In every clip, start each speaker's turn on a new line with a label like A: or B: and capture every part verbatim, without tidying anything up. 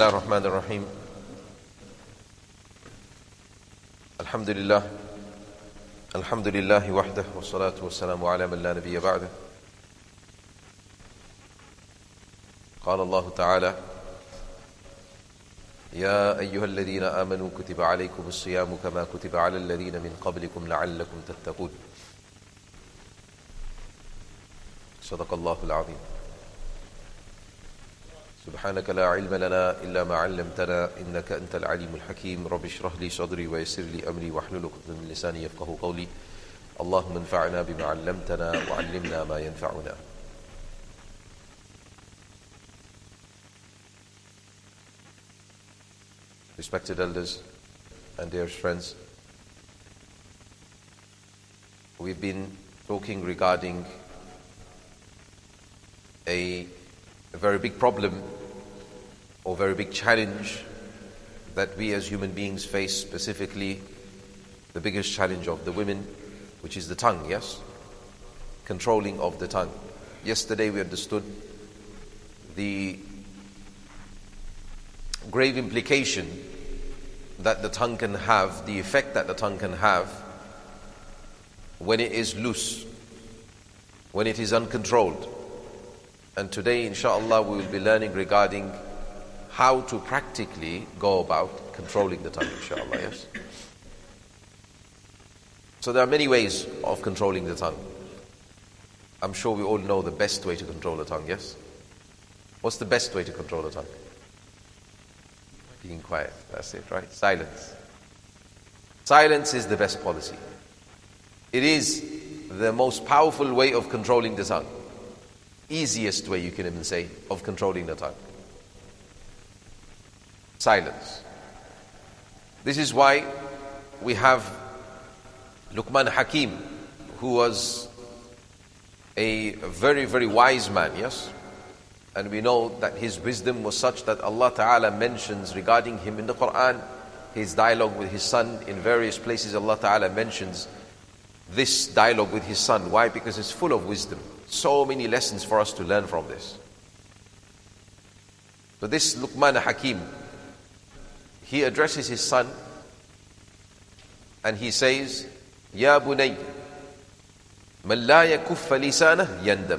A: الله الرحمن الرحيم الحمد لله الحمد لله وحده والصلاة والسلام على من لا نبي بعده. قال الله تعالى: يا أيها الذين آمنوا كتب عليكم الصيام كما كتب على الذين من قبلكم لعلكم تتقون. صدق الله العظيم. سبحانك لا علم لنا إلا ما علمتنا إنك أنت العليم الحكيم. رب اشرح لي صدري ويسر لي أمري واحلل عقدة من لساني يفقهوا قولي. اللهم انفعنا بما علمتنا وعلمنا ما ينفعنا. Respected elders and dear friends, we've been talking regarding a, a very big problem or very big challenge that we as human beings face, specifically the biggest challenge of the women, which is the tongue, yes? Controlling of the tongue. Yesterday we understood the grave implication that the tongue can have, the effect that the tongue can have when it is loose, when it is uncontrolled. And today, inshallah, we will be learning regarding how to practically go about controlling the tongue, inshallah, yes? So there are many ways of controlling the tongue. I'm sure we all know the best way to control the tongue, yes? What's the best way to control the tongue? Being quiet, that's it, right? Silence. Silence is the best policy. It is the most powerful way of controlling the tongue. Easiest way, you can even say, of controlling the tongue. Silence. This is why we have Luqman Hakim, who was a very, very wise man, yes? And we know that his wisdom was such that Allah Ta'ala mentions regarding him in the Quran, his dialogue with his son. In various places Allah Ta'ala mentions this dialogue with his son. Why? Because it's full of wisdom. So many lessons for us to learn from this. So this Luqman Hakim, he addresses his son and he says, Ya bunay, man la yakuffa lisanah yandam.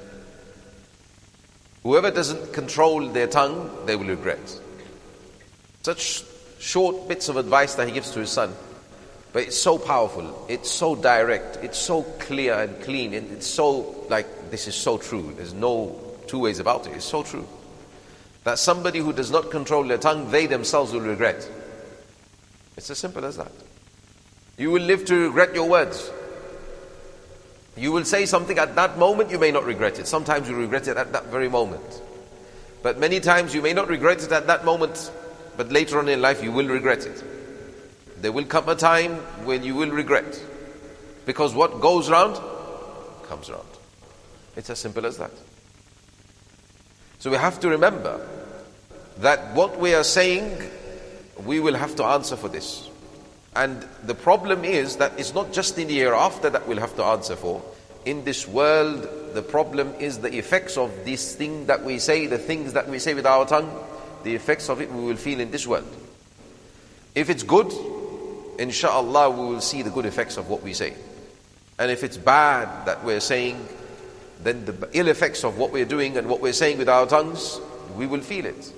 A: Whoever doesn't control their tongue, they will regret. Such short bits of advice that he gives to his son. But it's so powerful, it's so direct, it's so clear and clean, and it's so, like, this is so true. There's no two ways about it. It's so true. That somebody who does not control their tongue, they themselves will regret. It's as simple as that. You will live to regret your words. You will say something at that moment, you may not regret it. Sometimes you regret it at that very moment. But many times you may not regret it at that moment, but later on in life you will regret it. There will come a time when you will regret. Because what goes round, comes round. It's as simple as that. So we have to remember that what we are saying, we will have to answer for this. And the problem is that it's not just in the hereafter that we'll have to answer for. In this world, the problem is the effects of this thing that we say, the things that we say with our tongue, the effects of it we will feel in this world. If it's good, inshallah, we will see the good effects of what we say. And if it's bad that we're saying, then the ill effects of what we're doing and what we're saying with our tongues, we will feel it.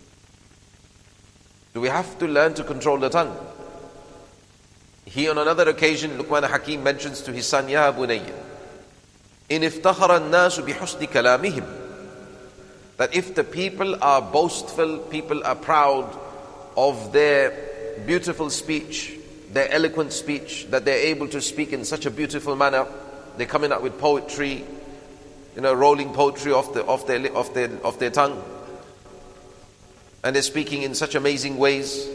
A: So we have to learn to control the tongue. He on another occasion, Luqman Hakim mentions to his son, Ya bunayya, in iftakhara an-nasu bihusni kalamihim, that if the people are boastful, people are proud of their beautiful speech, their eloquent speech, that they're able to speak in such a beautiful manner, they're coming up with poetry, you know, rolling poetry off the off their off their off their tongue, and they're speaking in such amazing ways.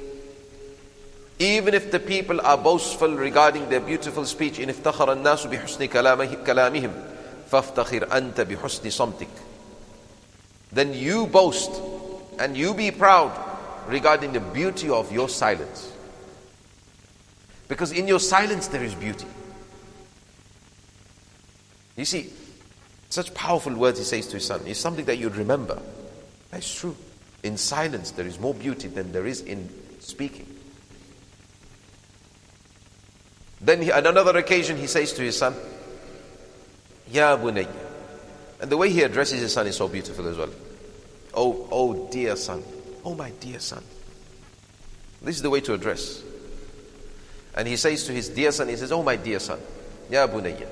A: Even if the people are boastful regarding their beautiful speech, in iftakhara an-nasu bihusni kalamihim faftakhir anta bihusni samtik, then you boast and you be proud regarding the beauty of your silence. Because in your silence there is beauty. You see, such powerful words he says to his son. It's something that you'd remember. That's true. In silence, there is more beauty than there is in speaking. Then he, on another occasion, he says to his son, Ya bunayya. And the way he addresses his son is so beautiful as well. Oh, oh dear son. Oh my dear son. This is the way to address. And he says to his dear son, he says, oh my dear son, Ya bunayya.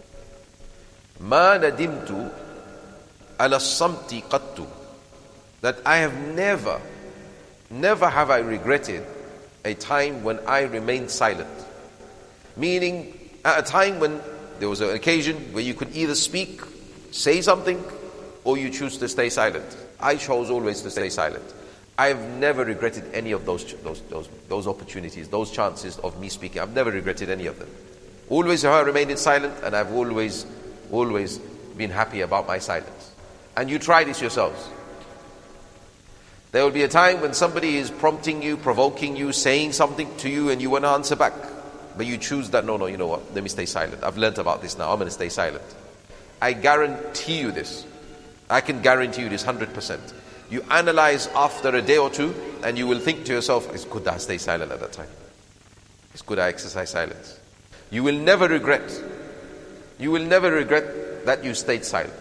A: Ma nadimtu ala samti qattu. That I have never, never have I regretted a time when I remained silent. Meaning, at a time when there was an occasion where you could either speak, say something, or you choose to stay silent. I chose always to stay silent. I have never regretted any of those, those, those, those opportunities, those chances of me speaking. I've never regretted any of them. Always have I remained silent, and I've always, always been happy about my silence. And you try this yourselves. There will be a time when somebody is prompting you, provoking you, saying something to you, and you want to answer back. But you choose that, no, no, you know what, let me stay silent. I've learnt about this now, I'm going to stay silent. I guarantee you this. I can guarantee you this one hundred percent. You analyze after a day or two, and you will think to yourself, it's good that I stay silent at that time. It's good I exercise silence. You will never regret. You will never regret that you stayed silent.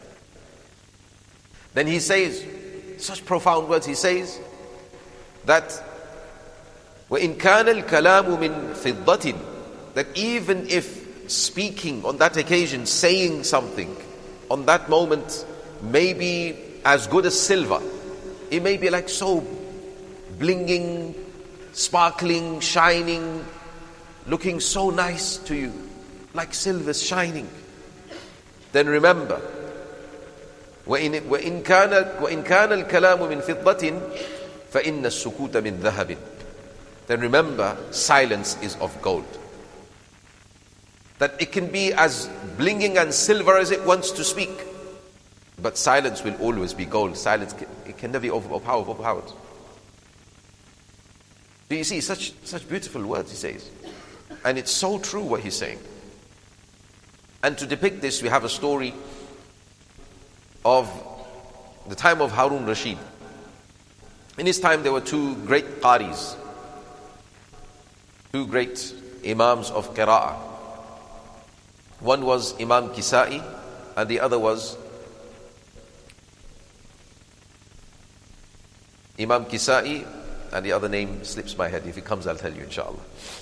A: Then he says, such profound words, he says that وَإِنْ كَانَ الْكَلَامُ مِنْ فِضَّةٍ, that even if speaking on that occasion, saying something on that moment may be as good as silver, it may be like so blinging, sparkling, shining, looking so nice to you, like silver shining, then remember, وَإِنْ, وَإِنْ كَانَ, وَإِنْ كَانَ الْكَلَامُ مِنْ فِضَّةٍ فَإِنَّ السُّكُوتَ مِنْ ذَهَبٍ, then remember, silence is of gold. That it can be as blinging and silver as it wants to speak, but silence will always be gold. Silence can, it can never be overpowered. overpowered. Do you see such such beautiful words he says, and it's so true what he's saying. And to depict this, we have a story of the time of Harun Rashid. In his time, there were two great qaris, two great imams of qira'ah. One was Imam Kisa'i, and the other was Imam Kisa'i, and the other name slips my head. If it comes, I'll tell you, inshallah.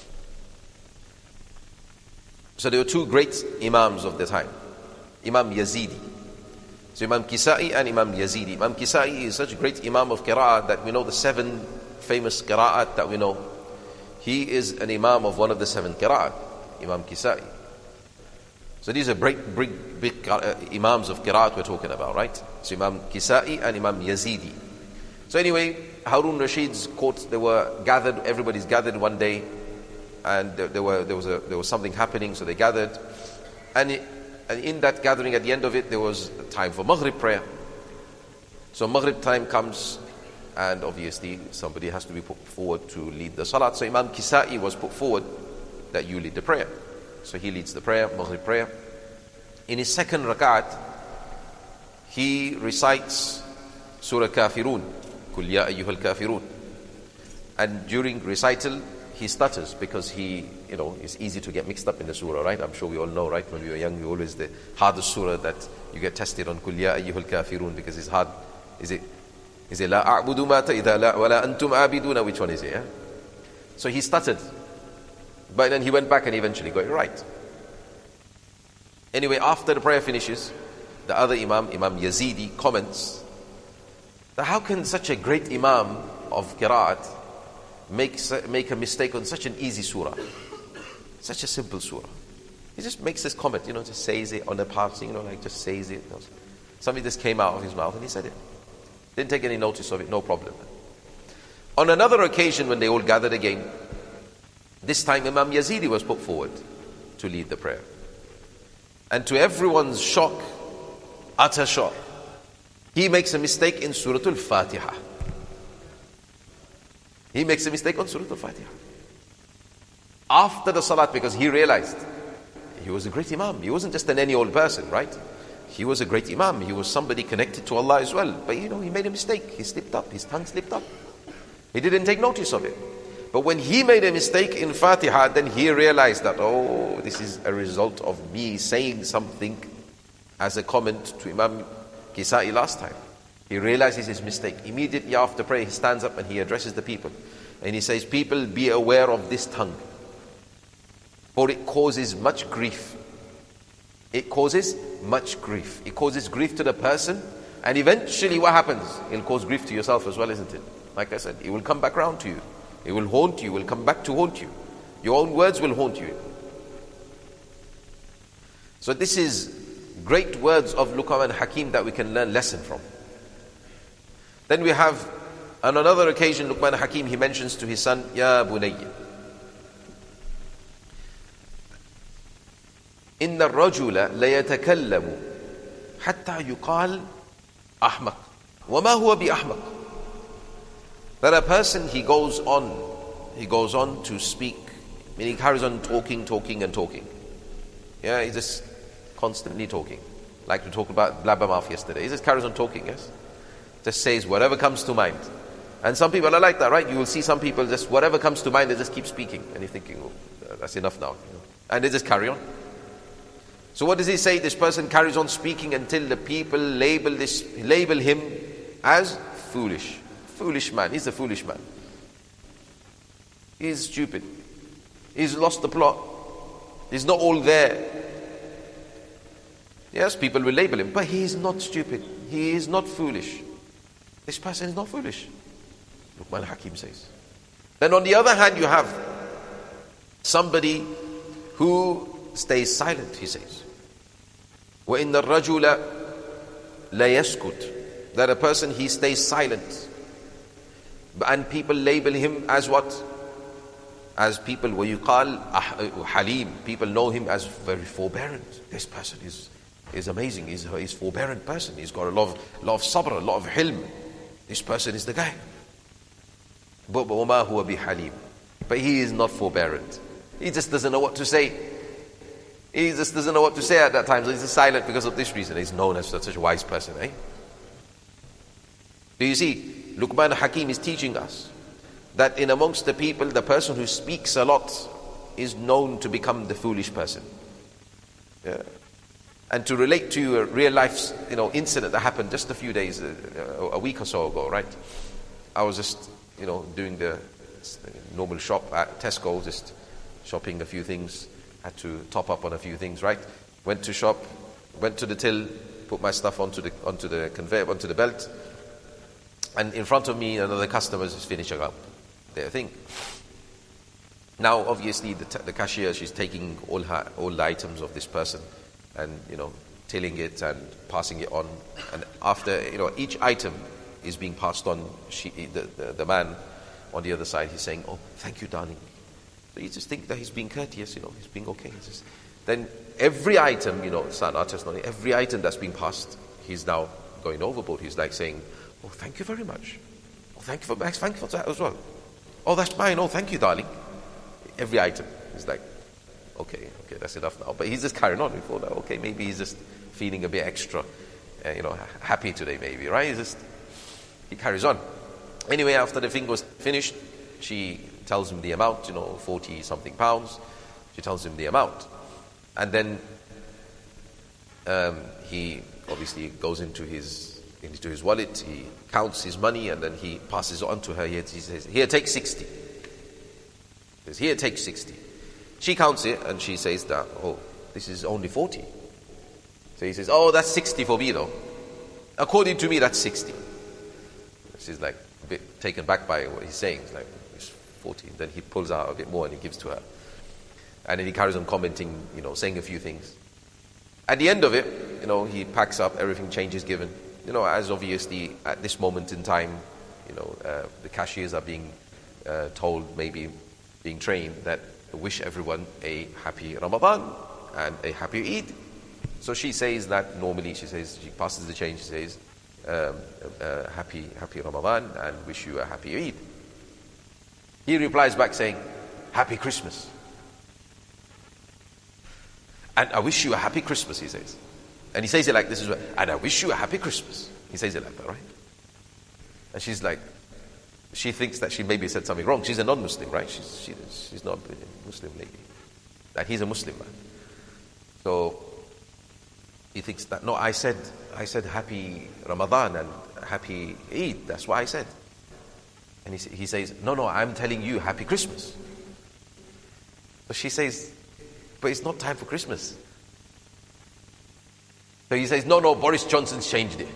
A: So there were two great imams of the time, Imam Yazidi. So Imam Kisa'i and Imam Yazidi. Imam Kisa'i is such a great imam of qira'at that we know the seven famous qira'at that we know. He is an imam of one of the seven qira'at, Imam Kisa'i. So these are big, big, big uh, imams of qira'at we're talking about, right? So Imam Kisa'i and Imam Yazidi. So anyway, Harun Rashid's court, they were gathered, everybody's gathered one day, and there, there, were, there, was a, there was something happening, so they gathered. And, it, and in that gathering, at the end of it, there was a time for Maghrib prayer. So Maghrib time comes, and obviously somebody has to be put forward to lead the salat. So Imam Kisa'i was put forward that you lead the prayer. So he leads the prayer, Maghrib prayer. In his second rak'at, he recites Surah Kafirun, Kul Ya Ayyuhal Kafirun. And during recital, he stutters because he, you know, it's easy to get mixed up in the surah, right? I'm sure we all know, right? When we were young, we always the hardest surah that you get tested on, Kul Ya Ayyuhal Kafirun, because it's hard. Is it Is it La a'budu ma ta'idha la wa la antum a'biduna? Which one is it? Yeah? So he stuttered. But then he went back and eventually got it right. Anyway, after the prayer finishes, the other Imam, Imam Yazidi, comments that how can such a great Imam of Qira'at make, make a mistake on such an easy surah? Such a simple surah. He just makes this comment, you know, just says it on the passing, you know, like just says it. Something just came out of his mouth and he said it. Didn't take any notice of it, no problem. On another occasion when they all gathered again, this time Imam Yazidi was put forward to lead the prayer. And to everyone's shock, utter shock, he makes a mistake in Surah Al-Fatiha. He makes a mistake on Surah Al-Fatiha. After the salat, because he realized he was a great Imam. He wasn't just an any old person, right? he was a great imam. He was somebody connected to Allah as well. But you know, he made a mistake. He slipped up. His tongue slipped up. He didn't take notice of it. But when he made a mistake in Fatiha, then he realized that, oh, this is a result of me saying something as a comment to Imam Kisa'i last time. He realizes his mistake. Immediately after prayer, he stands up and he addresses the people. And he says, people, be aware of this tongue, for it causes much grief. It causes much grief. It causes grief to the person, and eventually what happens? It'll cause grief to yourself as well, isn't it? Like I said, it will come back round to you. It will haunt you, will come back to haunt you. Your own words will haunt you. So this is great words of Luqman Hakim that we can learn lesson from. Then we have, on another occasion, Luqman Hakim, he mentions to his son, Ya Bunayya, Inna ar-rajula layatakallamu hatta yuqal ahmaq. Wa ma huwa bi ahmaq. That a person, he goes on, he goes on to speak, meaning he carries on talking, talking and talking. Yeah, he's just constantly talking. Like we talked about blabbermouth yesterday. He just carries on talking, yes? Just says whatever comes to mind. And some people are like that, right? You will see some people just, whatever comes to mind, they just keep speaking. And you're thinking, oh, that's enough now. You know? And they just carry on. So what does he say? This person carries on speaking until the people label this, label him as foolish. Foolish man. He's a foolish man. He's stupid. He's lost the plot. He's not all there. Yes, people will label him, but he is not stupid. He is not foolish. This person is not foolish. Luqman Hakim says. Then on the other hand, you have somebody who stays silent, he says. وَإِنَّ الرَّجُلَ لَيَسْكُتْ. That a person, he stays silent. And people label him as what? As people, وَيُقَال Halim. People know him as very forbearant. This person is, is amazing. He's a he's forbearant person. He's got a lot of, lot of sabr, a lot of hilm. This person is the guy. But وَمَا هُوَ بِحَلِيمٍ. But he is not forbearant. He just doesn't know what to say. He just doesn't know what to say at that time. So he's just silent because of this reason. He's known as such a wise person. Eh? Do you see? Luqman Hakim is teaching us that in amongst the people, the person who speaks a lot is known to become the foolish person. Yeah. And to relate to you a real life, you know, incident that happened just a few days, uh, a week or so ago, right? I was just, you know, doing the normal shop at Tesco, just shopping a few things. Had to top up on a few things, right? Went to shop, went to the till, put my stuff onto the onto the conveyor, onto the belt, and in front of me, another customer is finishing up their thing. Now, obviously, the, t- the cashier, she's taking all her all the items of this person, and you know, tilling it and passing it on. And after you know, each item is being passed on. She, the, the the man on the other side, he's saying, "Oh, thank you, darling." So you just think that he's being courteous, you know, he's being okay. He's just, then every item, you know, it's not just not every item that's being passed, he's now going overboard. He's like saying, "Oh, thank you very much. Oh, thank you for Max. Thank you for that as well. Oh, that's mine. Oh, thank you, darling." Every item is like, okay, okay, that's enough now. But he's just carrying on before that. Okay, maybe he's just feeling a bit extra, uh, you know, happy today, maybe, right? He's just he carries on. Anyway, after the thing was finished, she tells him the amount, you know, forty something pounds. She tells him the amount. And then um, he obviously goes into his into his wallet, he counts his money, and then he passes it on to her. He says, "Here, take sixty. He says, "Here, take sixty. She counts it, and she says that, "Oh, this is only forty. So he says, "Oh, that's sixty for me, though. According to me, that's sixty. She's like a bit taken back by what he's saying. It's like, forty. Then he pulls out a bit more and he gives to her. And then he carries on commenting, you know, saying a few things. At the end of it, you know, he packs up, everything, change is given. You know, as obviously at this moment in time, you know, uh, the cashiers are being uh, told, maybe being trained, that wish everyone a happy Ramadan and a happy Eid. So she says that normally, she says, she passes the change, she says, um, uh, happy, happy Ramadan and wish you a happy Eid. He replies back saying, "Happy Christmas. And I wish you a happy Christmas," he says. And he says it like this as well. And I wish you a happy Christmas. He says it like that, right? And she's like, she thinks that she maybe said something wrong. She's a non-Muslim, right? She's, she, she's not a Muslim lady. That he's a Muslim man. So he thinks that, no, I said, I said happy Ramadan and happy Eid. That's what I said. And he, he says, no, no, I'm telling you happy Christmas. So she says, but it's not time for Christmas. So he says, no, no, Boris Johnson's changed it.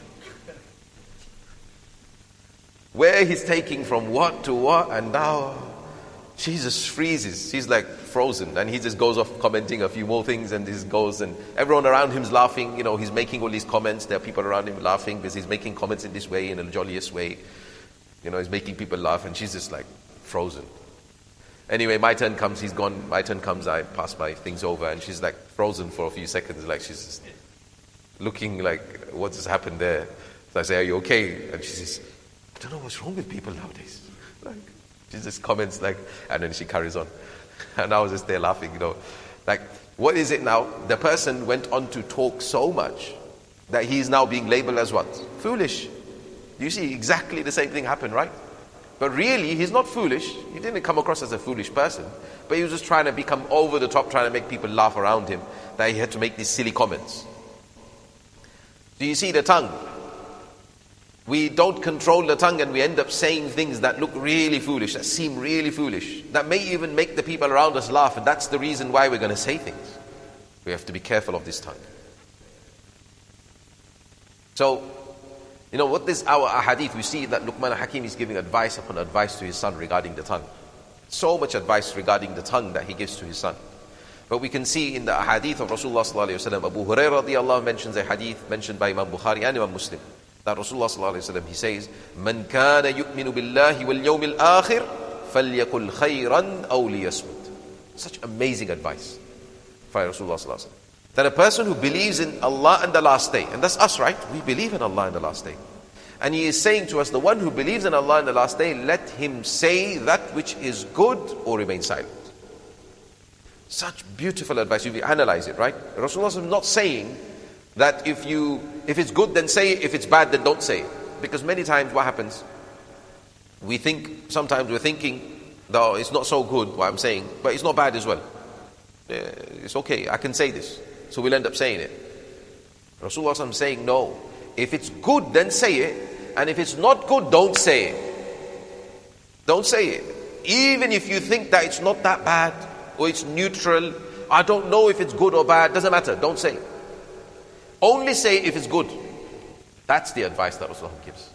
A: Where he's taking from what to what, and now she just freezes. She's like frozen, and he just goes off commenting a few more things, and this goes, and everyone around him's laughing. You know, he's making all these comments. There are people around him laughing because he's making comments in this way, in a jolliest way. You know, he's making people laugh, and she's just like frozen. Anyway, my turn comes, he's gone. My turn comes, I pass my things over, and she's like frozen for a few seconds, like she's just looking like, what has happened there? So I say, are you okay? And she says, I don't know what's wrong with people nowadays. Like, she just comments like, and then she carries on. And I was just there laughing, you know. Like, what is it now? The person went on to talk so much that he's now being labeled as what? Foolish. You see, exactly the same thing happened, right? But really, he's not foolish. He didn't come across as a foolish person. But he was just trying to become over the top, trying to make people laugh around him, that he had to make these silly comments. Do you see the tongue? We don't control the tongue, and we end up saying things that look really foolish, that seem really foolish, that may even make the people around us laugh, and that's the reason why we're going to say things. We have to be careful of this tongue. So, you know, what is our ahadith? We see that Luqman al-Hakim is giving advice upon advice to his son regarding the tongue. So much advice regarding the tongue that he gives to his son. But we can see in the ahadith of Rasulullah sallallahu alayhi wa sallam, Abu Hurairah radiallahu mentions a hadith mentioned by Imam Bukhari and Imam Muslim, that Rasulullah sallallahu alayhi wa sallam, he says, "Man kana yu'minu billahi wal yawmil akhir, falyakul khayran aw liyasmut." Such amazing advice by Rasulullah sallallahu alayhi wa sallam. That a person who believes in Allah and the last day, and that's us, right? We believe in Allah and the last day. And he is saying to us, the one who believes in Allah and the last day, let him say that which is good or remain silent. Such beautiful advice. If you analyze it, right? Rasulullah is not saying that if you if it's good, then say it. If it's bad, then don't say it. Because many times what happens, we think, sometimes we're thinking, though it's not so good what I'm saying, but it's not bad as well. It's okay, I can say this. So we'll end up saying it. Rasulullah is saying, no. If it's good, then say it. And if it's not good, don't say it. Don't say it. Even if you think that it's not that bad, or it's neutral, I don't know if it's good or bad, doesn't matter, don't say it. Only say if it's good. That's the advice that Rasulullah gives.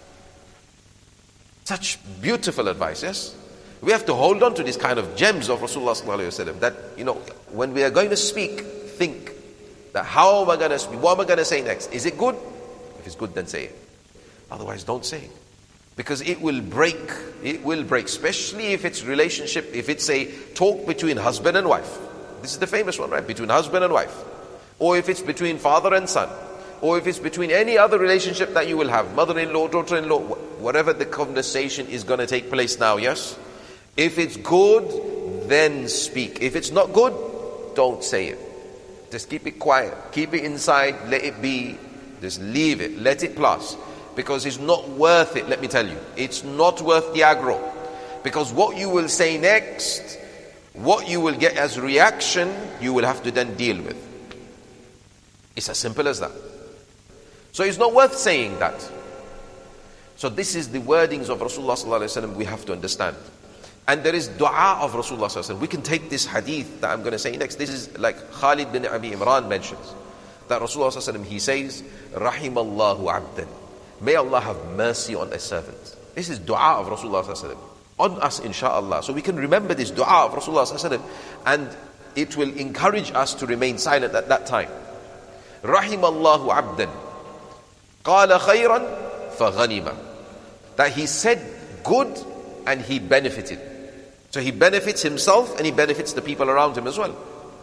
A: Such beautiful advice, yes? We have to hold on to these kind of gems of Rasulullah sallallahu alaihi wasallam, that, you know, when we are going to speak, think that how am I going to speak? What am I going to say next? Is it good? If it's good, then say it. Otherwise, don't say it. Because it will break. It will break. Especially if it's relationship, if it's a talk between husband and wife. This is the famous one, right? Between husband and wife. Or if it's between father and son. Or if it's between any other relationship that you will have. Mother-in-law, daughter-in-law. Whatever the conversation is going to take place now, yes? If it's good, then speak. If it's not good, don't say it. Just keep it quiet. Keep it inside. Let it be. Just leave it. Let it pass. Because it's not worth it, let me tell you. It's not worth the aggro. Because what you will say next, what you will get as reaction, you will have to then deal with. It's as simple as that. So it's not worth saying that. So this is the wordings of Rasulullah sallallahu alaihi wasallam we have to understand. And there is dua of Rasulullah sallallahu alaihi wasallam. We can take this hadith that I'm going to say next. This is like Khalid bin Abi Imran mentions. That Rasulullah sallallahu alaihi wasallam, he says, Rahimallahu abdan. May Allah have mercy on a servant. This is dua of Rasulullah sallallahu alaihi wasallam. On us, inshaAllah. So we can remember this dua of Rasulullah sallallahu alaihi wasallam, and it will encourage us to remain silent at that time. Rahimallahu abdan. Qala khayran faghanima. That he said good and he benefited. So he benefits himself and he benefits the people around him as well.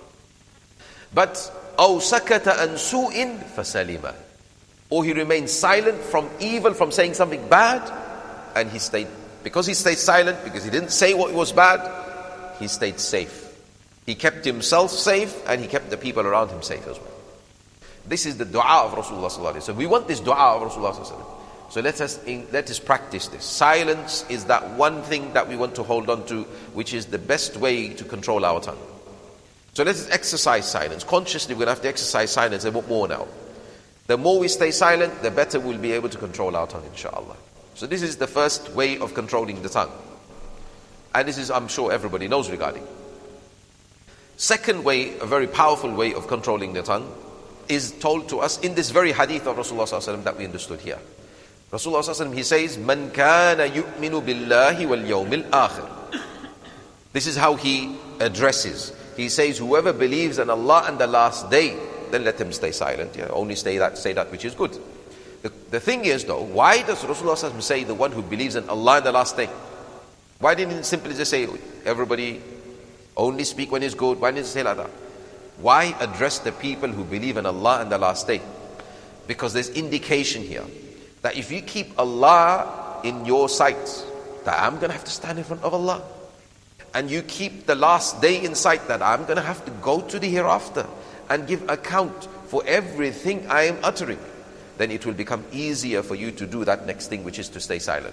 A: But أو سكت عن سوء فسلم. Or he remained silent from evil, from saying something bad, and he stayed, because he stayed silent, because he didn't say what was bad, he stayed safe. He kept himself safe, and he kept the people around him safe as well. This is the dua of Rasulullah sallallahu alaihi wasallam. So we want this dua of Rasulullah sallallahu alaihi wasallam. So let us let us practice this. Silence is that one thing that we want to hold on to, which is the best way to control our tongue. So let us exercise silence. Consciously, we're going to have to exercise silence a bit more now. The more we stay silent, the better we'll be able to control our tongue, inshallah. So this is the first way of controlling the tongue. And this is, I'm sure everybody knows regarding. Second way, a very powerful way of controlling the tongue, is told to us in this very hadith of Rasulullah sallallahu alaihi wasallam that we understood here. Rasulullah sallallahu alaihi wasallam, he says, "Man kana yu'minu billahi wal yawmil akhir." This is how he addresses. He says, whoever believes in Allah and the last day, then let him stay silent. Yeah, only say that, say that which is good. The, the thing is though, why does Rasulullah sallallahu alaihi wasallam say the one who believes in Allah and the last day? Why didn't he simply just say, everybody only speak when it's good? Why didn't he say like that? Why address the people who believe in Allah and the last day? Because there's indication here that if you keep Allah in your sight, that I'm going to have to stand in front of Allah, and you keep the last day in sight, that I'm going to have to go to the hereafter and give account for everything I am uttering, then it will become easier for you to do that next thing, which is to stay silent.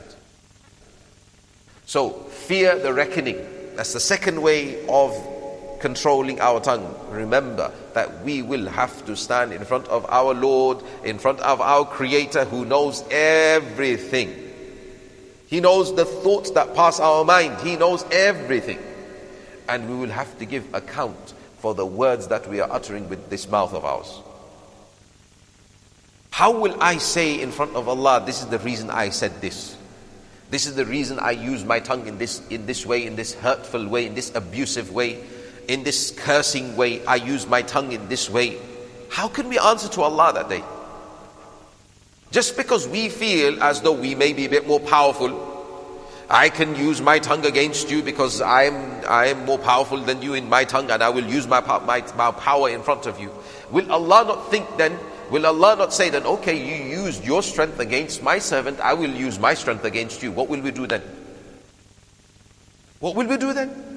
A: So fear the reckoning. That's the second way of controlling our tongue. Remember that we will have to stand in front of our Lord, in front of our Creator, who knows everything. He knows the thoughts that pass our mind. He knows everything. And we will have to give account for the words that we are uttering with this mouth of ours. How will I say in front of Allah, this is the reason I said this? This is the reason I use my tongue in this, in this way, in this hurtful way, in this abusive way, in this cursing way. I use my tongue in this way. How can we answer to Allah that day? Just because we feel as though we may be a bit more powerful, I can use my tongue against you because I am I am more powerful than you in my tongue, and I will use my, my, my power in front of you. Will Allah not think then, will Allah not say then, okay, you used your strength against my servant, I will use my strength against you. What will we do then? What will we do then?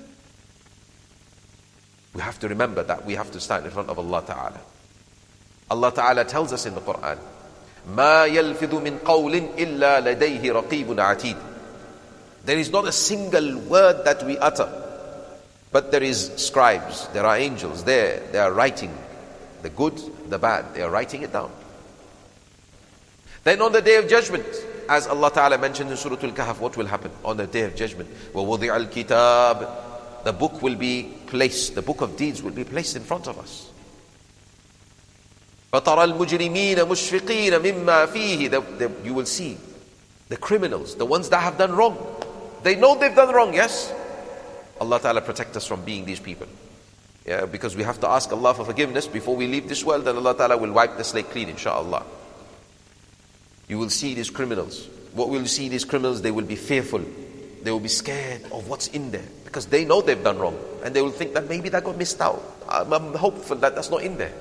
A: We have to remember that we have to stand in front of Allah Ta'ala. Allah Ta'ala tells us in the Quran, مَا يَلْفِظُ مِنْ قَوْلٍ إِلَّا لَدَيْهِ رَقِيبٌ عَتِيدٌ. There is not a single word that we utter, but there is scribes, there are angels there, they are writing the good, the bad, they are writing it down. Then on the day of judgment, as Allah Ta'ala mentioned in Surah Al-Kahf, what will happen on the day of judgment? وَوُضِعَ الْكِتَابِ. The book will be placed, the book of deeds will be placed in front of us. فَتَرَى الْمُجْرِمِينَ مُشْفِقِينَ مِمَّا فِيهِ. You will see the criminals, the ones that have done wrong. They know they've done wrong, yes? Allah Ta'ala protect us from being these people. Yeah, because we have to ask Allah for forgiveness before we leave this world, and Allah Ta'ala will wipe the slate clean, inshallah. You will see these criminals. What will you see these criminals? They will be fearful. They will be scared of what's in there, because they know they've done wrong, and they will think that maybe that got missed out. I'm, I'm hopeful that that's not in there.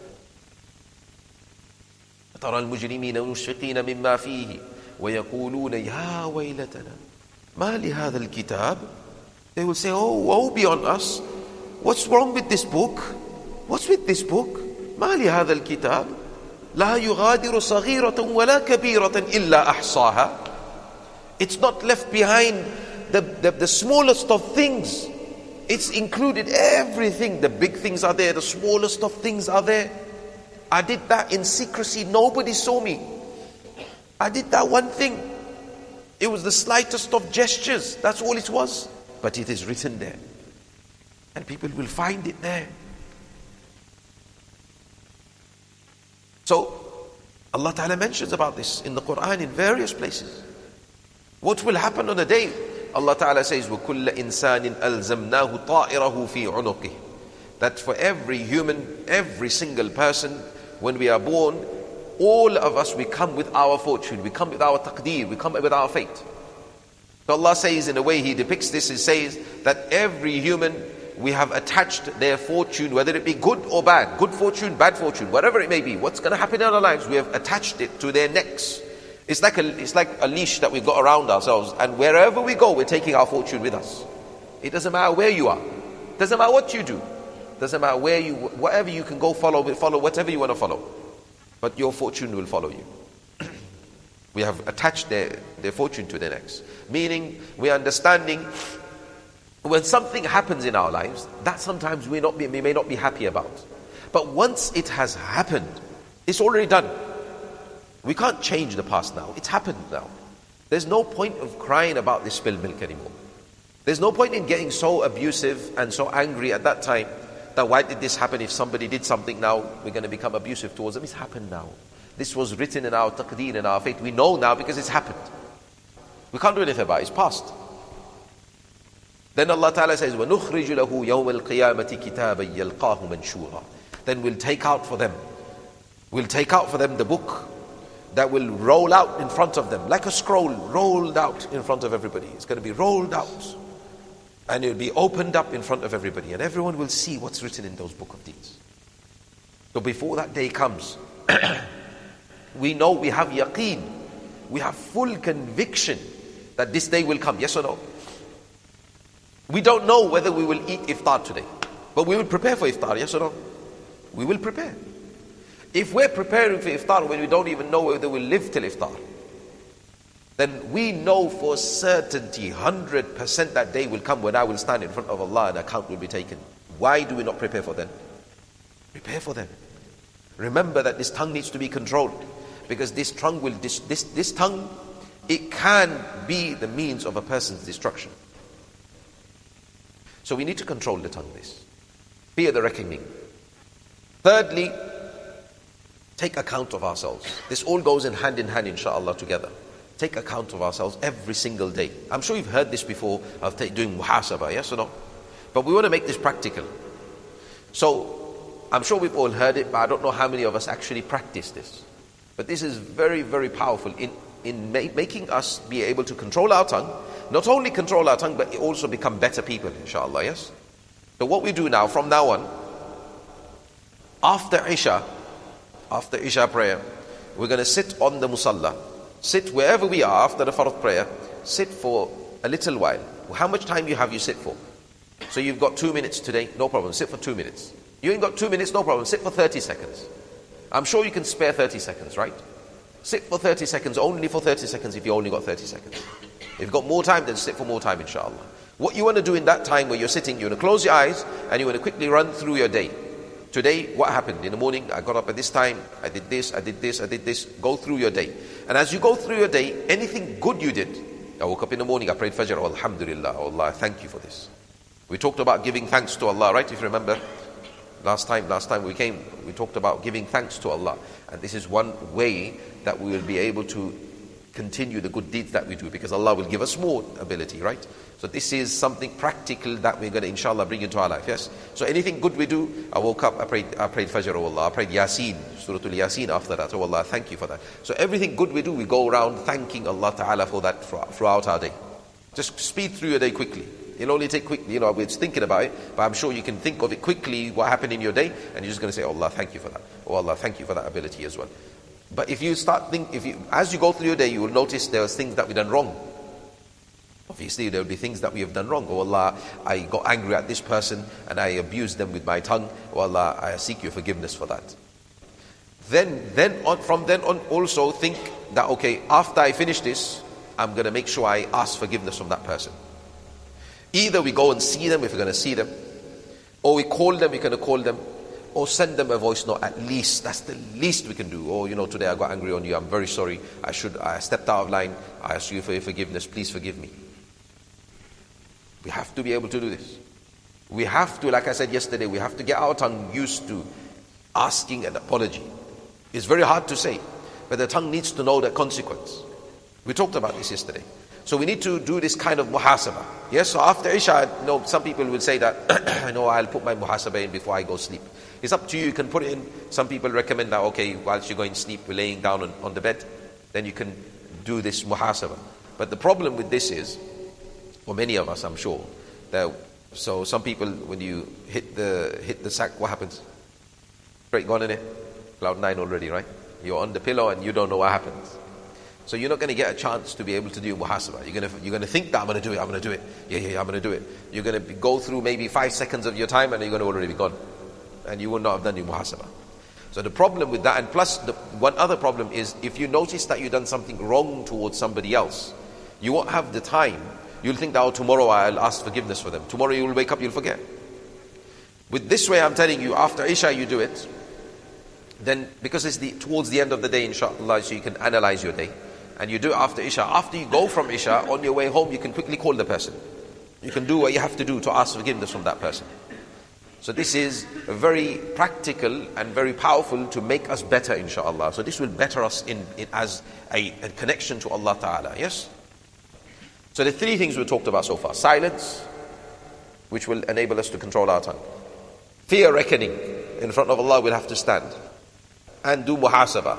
A: ترى المجرمين مشفقين مما فيه ويقولون يا ويلتنا ما لهذا الكتاب. They will say, oh, woe be on us. What's wrong with this book? What's with this book? ما لهذا الكتاب لا يغادر صغيرة ولا كبيرة إلا أحصاها. It's not left behind the, the, the smallest of things. It's included everything. The big things are there, the smallest of things are there. I did that in secrecy, nobody saw me. I did that one thing. It was the slightest of gestures, that's all it was. But it is written there, and people will find it there. So Allah Ta'ala mentions about this in the Quran in various places. What will happen on the day? Allah Ta'ala says, وَكُلَّ إِنسَانٍ أَلْزَمْنَاهُ طَائِرَهُ فِي عُنُقِهِ. That for every human, every single person, when we are born, all of us, we come with our fortune, we come with our taqdeer, we come with our fate. So Allah says, in the way He depicts this, He says that every human, we have attached their fortune, whether it be good or bad, good fortune, bad fortune, whatever it may be, what's going to happen in our lives, we have attached it to their necks. It's like a, it's like a leash that we've got around ourselves, and wherever we go, we're taking our fortune with us. It doesn't matter where you are. It doesn't matter what you do. Doesn't matter where you, whatever you can go follow, follow whatever you want to follow. But your fortune will follow you. We have attached their, their fortune to their necks. Meaning, we're understanding when something happens in our lives, that sometimes we, not be, we may not be happy about. But once it has happened, it's already done. We can't change the past now. It's happened now. There's no point of crying about this spilled milk anymore. There's no point in getting so abusive and so angry at that time that why did this happen? If somebody did something now, we're going to become abusive towards them. It's happened now. This was written in our taqdeer, in our fate. We know now because it's happened. We can't do anything about it. It's past. Then Allah Ta'ala says, وَنُخْرِجُ لَهُ يَوْمَ الْقِيَامَةِ كِتَابًا يَلْقَاهُ مَنْشُورًا. Then we'll take out for them. We'll take out for them the book that will roll out in front of them. Like a scroll rolled out in front of everybody. It's going to be rolled out. And it will be opened up in front of everybody. And everyone will see what's written in those book of deeds. So before that day comes, we know we have yaqeen. We have full conviction that this day will come. Yes or no? We don't know whether we will eat iftar today. But we will prepare for iftar. Yes or no? We will prepare. If we're preparing for iftar when we don't even know whether we'll live till iftar, then we know for certainty, one hundred percent that day will come when I will stand in front of Allah and account will be taken. Why do we not prepare for them? Prepare for them. Remember that this tongue needs to be controlled. Because this tongue will, this, this, this tongue, it can be the means of a person's destruction. So we need to control the tongue, this. Fear the reckoning. Thirdly, take account of ourselves. This all goes in hand in hand, inshallah, together. Take account of ourselves every single day. I'm sure you've heard this before of t- doing muhasabah, yes or no? But we want to make this practical. So, I'm sure we've all heard it, but I don't know how many of us actually practice this. But this is very, very powerful in, in ma- making us be able to control our tongue. Not only control our tongue, but also become better people, inshallah, yes? So what we do now, from now on, after Isha, after Isha prayer, we're going to sit on the musalla. Sit wherever we are after the Fard prayer. Sit for a little while. How much time you have you sit for? So you've got two minutes today, no problem. Sit for two minutes. You ain't got two minutes, no problem. Sit for thirty seconds. I'm sure you can spare thirty seconds, right? Sit for thirty seconds, only for thirty seconds if you only got thirty seconds. If you've got more time, then sit for more time, inshallah. What you want to do in that time where you're sitting, you want to close your eyes and you want to quickly run through your day. Today, what happened? In the morning, I got up at this time, I did this, I did this, I did this. Go through your day. And as you go through your day, anything good you did, I woke up in the morning, I prayed Fajr, oh, Alhamdulillah, oh Allah, thank you for this. We talked about giving thanks to Allah, right? If you remember, last time, last time we came, we talked about giving thanks to Allah. And this is one way that we will be able to continue the good deeds that we do, because Allah will give us more ability, right? So this is something practical that we're going to inshallah bring into our life, yes? So anything good we do, I woke up, I prayed, I prayed Fajr, oh Allah, I prayed Yasin, Surah Al-Yasin after that, oh Allah, thank you for that. So everything good we do, we go around thanking Allah Ta'ala for that throughout our day. Just speed through your day quickly. It'll only take quickly, you know, we're just thinking about it, but I'm sure you can think of it quickly, what happened in your day, and you're just going to say, oh Allah, thank you for that. Oh Allah, thank you for that ability as well. But if you start think, if you, as you go through your day, you will notice there was things that we done wrong. Obviously, there will be things that we have done wrong. Oh Allah, I got angry at this person and I abused them with my tongue. Oh Allah, I seek your forgiveness for that. Then, then on, from then on, also think that okay, after I finish this, I'm going to make sure I ask forgiveness from that person. Either we go and see them if we're going to see them, or we call them, we're going to call them, or send them a voice note at least. That's the least we can do. Oh, you know, today I got angry on you. I'm very sorry. I should, I stepped out of line. I ask you for your forgiveness. Please forgive me. We have to be able to do this. We have to, like I said yesterday, we have to get our tongue used to asking an apology. It's very hard to say, but the tongue needs to know the consequence. We talked about this yesterday. So we need to do this kind of muhasabah. Yes, so after Isha, you know, some people will say that, I know I'll put my muhasabah in before I go sleep. It's up to you, you can put it in. Some people recommend that, okay, whilst you're going to sleep, we're laying down on, on the bed, then you can do this muhasabah. But the problem with this is, for many of us, I'm sure, that so some people, when you hit the hit the sack, what happens? Straight gone in it, cloud nine already, right? You're on the pillow and you don't know what happens. So you're not going to get a chance to be able to do muhasabah. You're going to, you're going to think that I'm going to do it, I'm going to do it. Yeah, yeah, yeah, I'm going to do it. You're going to go through maybe five seconds of your time and you're going to already be gone. And you will not have done your muhasabah. So the problem with that, and plus the one other problem is, if you notice that you've done something wrong towards somebody else, you won't have the time. You'll think that, oh, tomorrow I'll ask forgiveness for them. Tomorrow you'll wake up, you'll forget. With this way, I'm telling you, after Isha you do it, then because it's the, towards the end of the day, inshallah, so you can analyze your day. And you do it after Isha. After you go from Isha, on your way home, you can quickly call the person. You can do what you have to do to ask forgiveness from that person. So this is very practical and very powerful to make us better, inshallah. So this will better us in, in as a, a connection to Allah Ta'ala. Yes? So the three things we talked about so far. Silence, which will enable us to control our tongue. Fear reckoning. In front of Allah we'll have to stand. And do muhasabah.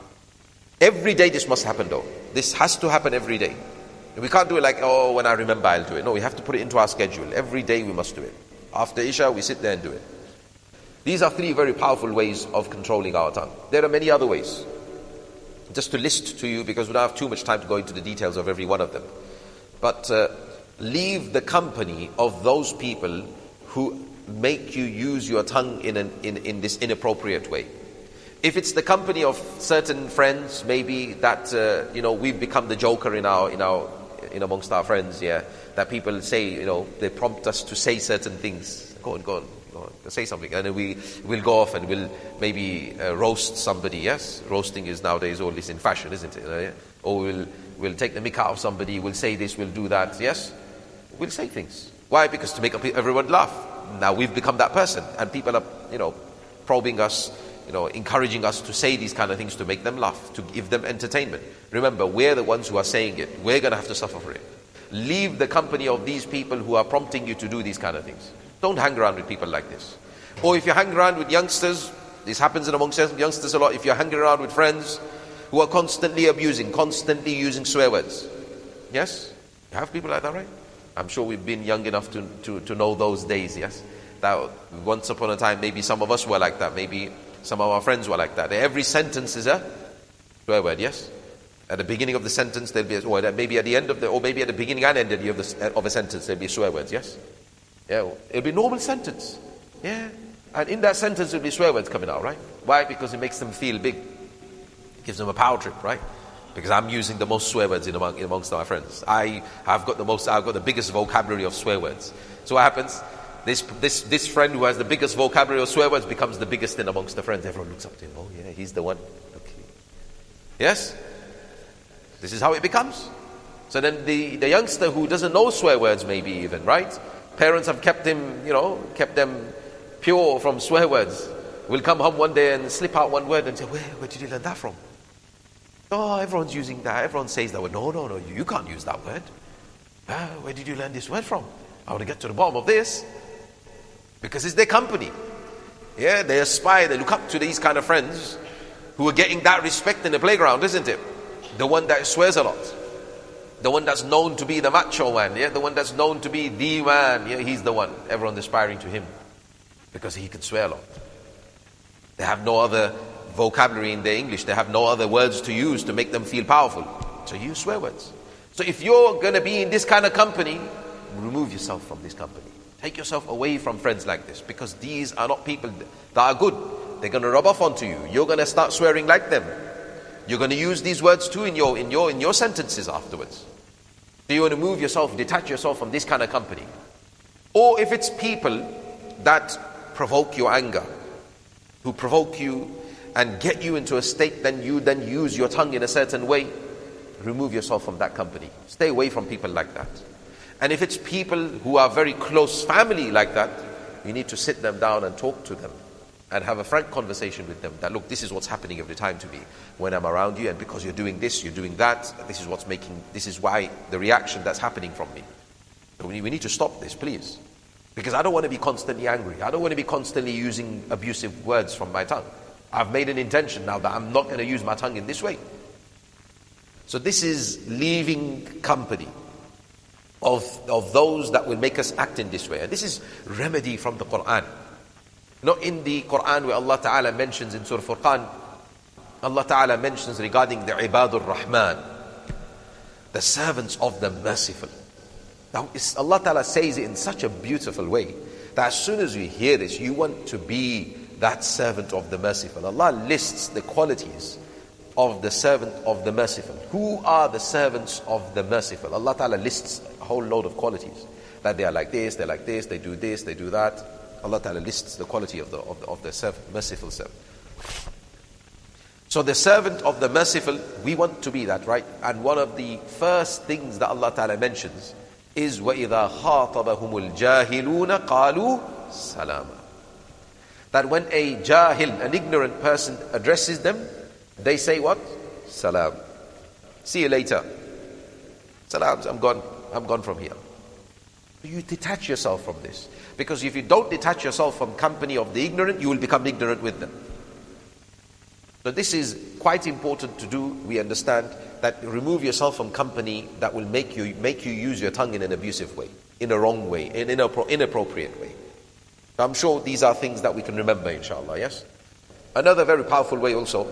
A: Every day this must happen though. This has to happen every day. We can't do it like, oh, when I remember I'll do it. No, we have to put it into our schedule. Every day we must do it. After Isha, we sit there and do it. These are three very powerful ways of controlling our tongue. There are many other ways. Just to list to you, because we don't have too much time to go into the details of every one of them. But uh, leave the company of those people who make you use your tongue in, an, in, in this inappropriate way. If it's the company of certain friends, maybe that uh, you know we've become the joker in our in our in amongst our friends, yeah. That people say, you know, they prompt us to say certain things. Go on, go on, go on, say something, and then we will go off and we'll maybe uh, roast somebody. Yes, roasting is nowadays always in fashion, isn't it? Uh, or we'll we'll take the mick out of somebody. We'll say this, we'll do that. Yes, we'll say things. Why? Because to make everyone laugh. Now we've become that person, and people are, you know, probing us. You know, encouraging us to say these kind of things to make them laugh, to give them entertainment. Remember, we're the ones who are saying it. We're going to have to suffer for it. Leave the company of these people who are prompting you to do these kind of things. Don't hang around with people like this. Or if you hang around with youngsters, this happens in amongst youngsters a lot, if you're hanging around with friends who are constantly abusing, constantly using swear words. Yes? You have people like that, right? I'm sure we've been young enough to, to, to know those days, yes? That once upon a time, maybe some of us were like that. Maybe some of our friends were like that. Every sentence is a swear word, yes? At the beginning of the sentence, there'll be a, or maybe at the end of the, or maybe at the beginning and end of, the, of a sentence, there'll be swear words, yes? Yeah, it'll be a normal sentence. Yeah. And in that sentence, there'll be swear words coming out, right? Why? Because it makes them feel big. It gives them a power trip, right? Because I'm using the most swear words in, among, in amongst my friends. I have got the most, I've got the biggest vocabulary of swear words. So what happens? This, this, this friend who has the biggest vocabulary of swear words becomes the biggest in amongst the friends. Everyone looks up to him. Oh yeah, he's the one. Okay. Yes? This is how it becomes. So then the, the youngster who doesn't know swear words maybe even, right? Parents have kept him, you know, kept them pure from swear words. Will come home one day and slip out one word and say, where, where did you learn that from? Oh, everyone's using that. Everyone says that word. No, no, no, you can't use that word. Ah, where did you learn this word from? I want to get to the bottom of this. Because it's their company. Yeah, they aspire, they look up to these kind of friends who are getting that respect in the playground, isn't it? The one that swears a lot. The one that's known to be the macho man. Yeah, the one that's known to be the man. Yeah, he's the one. Everyone's aspiring to him. Because he can swear a lot. They have no other vocabulary in their English. They have no other words to use to make them feel powerful. So use swear words. So if you're going to be in this kind of company, remove yourself from this company. Take yourself away from friends like this, because these are not people that are good. They're going to rub off onto you. You're going to start swearing like them. You're going to use these words too in your in your in your sentences afterwards. So you want to move yourself, detach yourself from this kind of company. Or if it's people that provoke your anger, who provoke you and get you into a state, then you then use your tongue in a certain way, remove yourself from that company. Stay away from people like that. And if it's people who are very close family like that, you need to sit them down and talk to them and have a frank conversation with them that, look, this is what's happening every time to me when I'm around you, and because you're doing this, you're doing that, this is what's making, this is why the reaction that's happening from me. So we need to stop this, please. Because I don't want to be constantly angry. I don't want to be constantly using abusive words from my tongue. I've made an intention now that I'm not going to use my tongue in this way. So this is leaving company of, of those that will make us act in this way. And this is remedy from the Quran. Not in the Quran where Allah Ta'ala mentions in Surah Furqan, Allah Ta'ala mentions regarding the Ibadur Rahman. the servants of the merciful. Now Allah Ta'ala says it in such a beautiful way that as soon as you hear this, you want to be that servant of the merciful. Allah lists the qualities of the servant of the merciful. Who are the servants of the merciful? Allah Ta'ala lists a whole load of qualities. That they are like this, they're like this, they do this, they do that. Allah Ta'ala lists the quality of the, of the, of the servant, merciful servant. So the servant of the merciful, we want to be that, right? And one of the first things that Allah Ta'ala mentions is وَإِذَا خَاطَبَهُمُ الْجَاهِلُونَ قَالُوا سَلَامًا. That when a jahil, an ignorant person, addresses them, they say what? Salam. See you later. Salam, I'm gone. I'm gone from here. You detach yourself from this. Because if you don't detach yourself from company of the ignorant, you will become ignorant with them. So this is quite important to do. We understand that remove yourself from company that will make you make you use your tongue in an abusive way, in a wrong way, in an inappropriate way. I'm sure these are things that we can remember, inshallah, yes? Another very powerful way also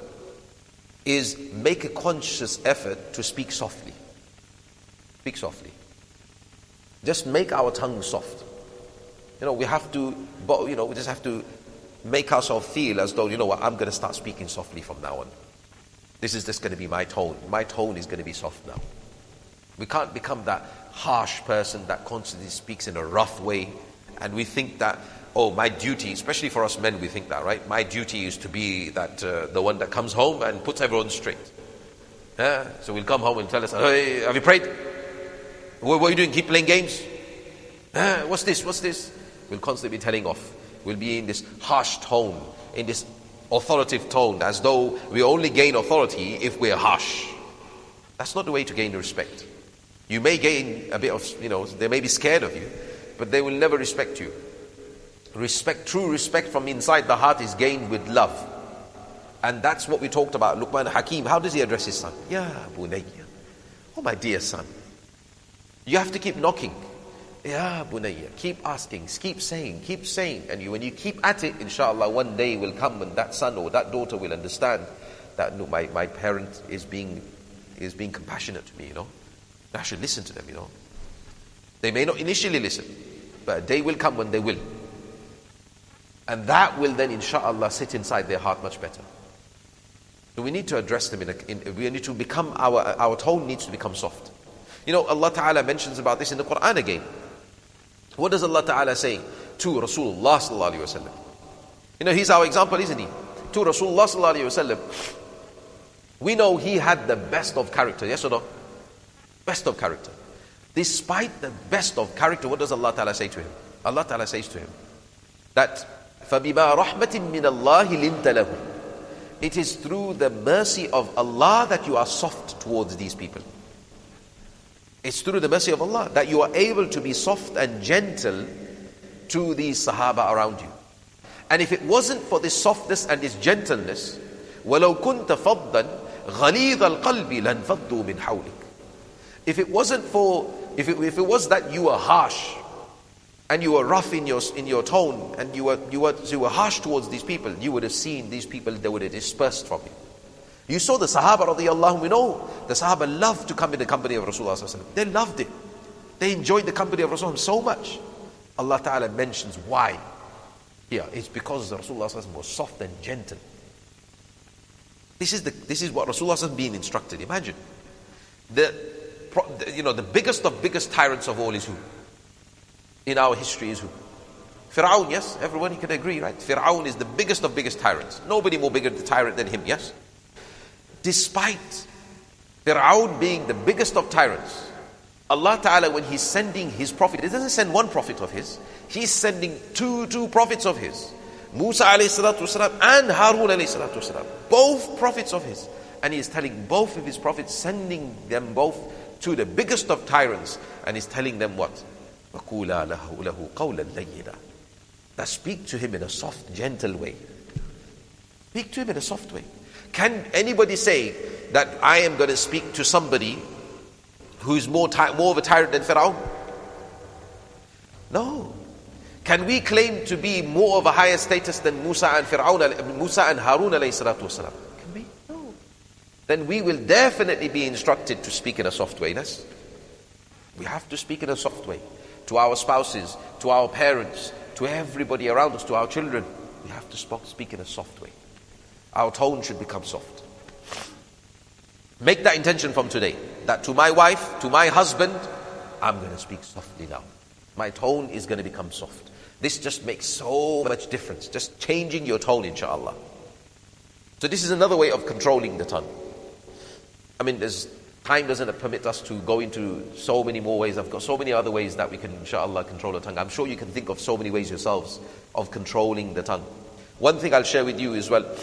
A: is make a conscious effort to speak softly. Speak softly. Just make our tongue soft. You know, we have to, you know, we just have to make ourselves feel as though, you know what, I'm going to start speaking softly from now on. This is just going to be my tone. My tone is going to be soft now. We can't become that harsh person that constantly speaks in a rough way. And we think that, oh, my duty, especially for us men, we think that, right? My duty is to be that uh, the one that comes home and puts everyone straight. Uh, so we'll come home and tell us, hey, have you prayed? What, what are you doing? Keep playing games? Uh, what's this? What's this? We'll constantly be telling off. We'll be in this harsh tone, in this authoritative tone, as though we only gain authority if we're harsh. That's not the way to gain respect. You may gain a bit of, you know, they may be scared of you, but they will never respect you. Respect, true respect from inside the heart is gained with love. And that's what we talked about. Luqman Hakim, how does he address his son? Ya bunayya. Oh, my dear son. You have to keep knocking. Ya bunayya. Keep asking, keep saying, keep saying. And you, when you keep at it, inshallah, one day will come and that son or that daughter will understand that no, my, my parent is being, is being compassionate to me, you know. I should listen to them, you know. They may not initially listen, but a day will come when they will. And that will then, inshallah, sit inside their heart much better. So we need to address them in, a, in we need to become, our, our tone needs to become soft. You know, Allah Ta'ala mentions about this in the Quran again. What does Allah Ta'ala say to Rasulullah Sallallahu Alaihi Wasallam? You know, he's our example, isn't he? To Rasulullah Sallallahu Alaihi Wasallam, we know he had the best of character, yes or no? Best of character. Despite the best of character, what does Allah Ta'ala say to him? Allah Ta'ala says to him that فَبِمَا رَحْمَةٍ مِّنَ اللَّهِ لِنْتَ لَهُمْ. It is through the mercy of Allah that you are soft towards these people. It's through the mercy of Allah that you are able to be soft and gentle to these Sahaba around you. And if it wasn't for this softness and this gentleness, وَلَوْ كُنْتَ فَضًّا غَلِيظَ الْقَلْبِ لَنْفَضُّوا مِنْ حَوْلِكَ. If it wasn't for, if it, if it was that you were harsh and you were rough in your in your tone and you were you were you were harsh towards these people, you would have seen these people, they would have dispersed from you. You saw the Sahaba radiyallahu, we know the Sahaba loved to come in the company of Rasulullah sallallahu alaihi wasallam. They loved it. They enjoyed the company of Rasulullah so much. Allah Ta'ala mentions why. Here, it's because Rasulullah sallallahu alaihi wasallam was soft and gentle. This is the this is what Rasulullah sallallahu alaihi wasallam being instructed. Imagine the you know the biggest of biggest tyrants of all is who? In our history is who? Fir'aun, yes? Everyone can agree, right? Fir'aun is the biggest of biggest tyrants. Nobody more bigger tyrant than him, yes? Despite Fir'aun being the biggest of tyrants, Allah Ta'ala, when He's sending His prophet, He doesn't send one prophet of His, He's sending two, two prophets of His. Musa alayhi salatu wasalam and Harun alayhi salatu wasalam. Both prophets of His. And He is telling both of His prophets, sending them both to the biggest of tyrants. And He's telling them what? وَقُولَا لَهُ لَهُ قَوْلًا لَيِّنًا. That speak to him in a soft, gentle way. Speak to him in a soft way. Can anybody say that I am going to speak to somebody who is more, ty- more of a tyrant than Fir'aun? No. Can we claim to be more of a higher status than Musa and Fir'aun, Musa and Harun alayhi salatu wasalam? Can we? No. then we will definitely be instructed to speak in a soft way. Yes? We have to speak in a soft way. To our spouses, to our parents, to everybody around us, to our children. We have to speak in a soft way. Our tone should become soft. Make that intention from today. That to my wife, to my husband, I'm going to speak softly now. My tone is going to become soft. This just makes so much difference. Just changing your tone, inshallah. So this is another way of controlling the tongue. I mean, there's time doesn't permit us to go into so many more ways. I've got so many other ways that we can, inshallah, control the tongue. I'm sure you can think of so many ways yourselves of controlling the tongue. One thing I'll share with you as well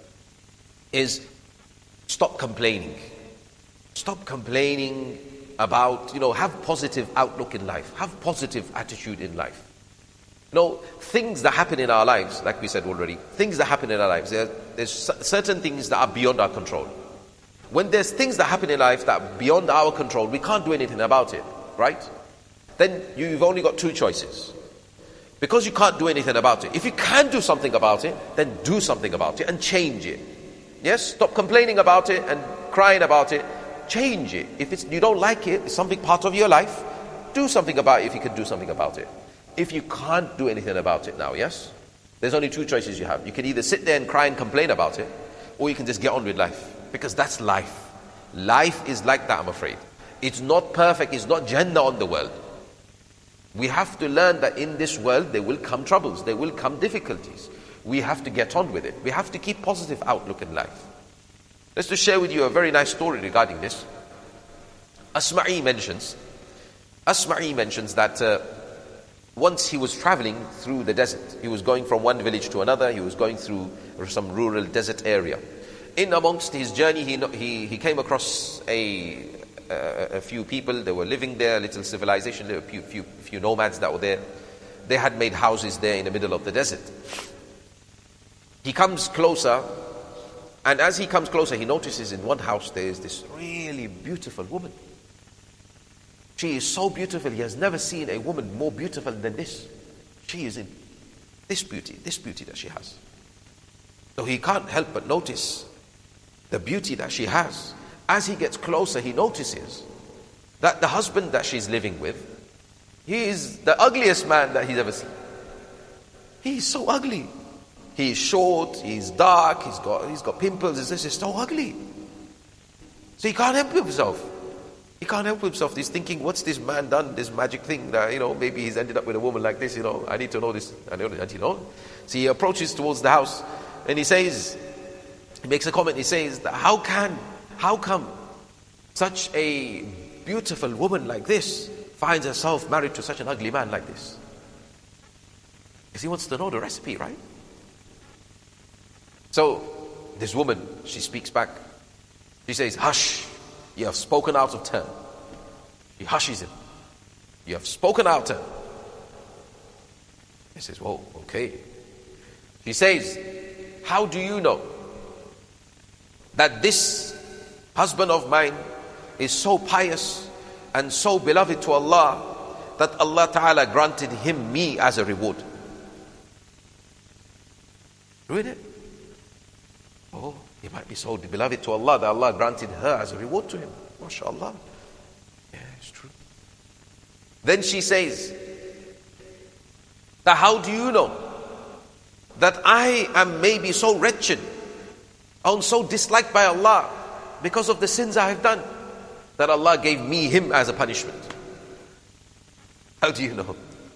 A: is stop complaining. Stop complaining about, you know, have positive outlook in life. Have positive attitude in life. You know, things that happen in our lives, like we said already, things that happen in our lives, there, there's certain things that are beyond our control. When there's things that happen in life that are beyond our control, we can't do anything about it, right? Then you've only got two choices. Because you can't do anything about it. If you can do something about it, then do something about it and change it. Yes? Stop complaining about it and crying about it. Change it. If it's you don't like it, it's something part of your life, do something about it if you can do something about it. If you can't do anything about it now, yes? There's only two choices you have. You can either sit there and cry and complain about it, or you can just get on with life. Because that's life. Life is like that, I'm afraid. It's not perfect. It's not Jannah on the world. We have to learn that in this world there will come troubles. There will come difficulties. We have to get on with it. We have to keep positive outlook in life. Let's just share with you a very nice story regarding this. Asma'i mentions, Asma'i mentions that uh, once he was traveling through the desert. He was going from one village to another. He was going through some rural desert area. In amongst his journey, he he, he came across a, a a few people. They were living there, a little civilization, a few, few, few nomads that were there. They had made houses there in the middle of the desert. He comes closer, and as he comes closer, he notices in one house there is this really beautiful woman. She is so beautiful, he has never seen a woman more beautiful than this. She is in this beauty, this beauty that she has. So he can't help but notice the beauty that she has. As he gets closer, he notices that the husband that she's living with, he is the ugliest man that he's ever seen. He is so ugly. He is short, he's dark, he's got he's got pimples, this is so ugly. So he can't help himself. He can't help himself. He's thinking, what's this man done, this magic thing that, you know, maybe he's ended up with a woman like this, you know, I need to know this. I know that, you know. So he approaches towards the house and he says, he makes a comment, he says, that how can, how come such a beautiful woman like this finds herself married to such an ugly man like this? Because he wants to know the recipe, right? So, this woman, she speaks back. She says, hush, you have spoken out of turn. He hushes him. You have spoken out of turn. He says, whoa, okay. She says, how do you know that this husband of mine is so pious and so beloved to Allah that Allah Ta'ala granted him me as a reward? Read it. Oh, he might be so beloved to Allah that Allah granted her as a reward to him. MashaAllah. Yeah, it's true. Then she says, that how do you know that I am maybe so wretched and so disliked by Allah because of the sins I have done, that Allah gave me him as a punishment? How do you know?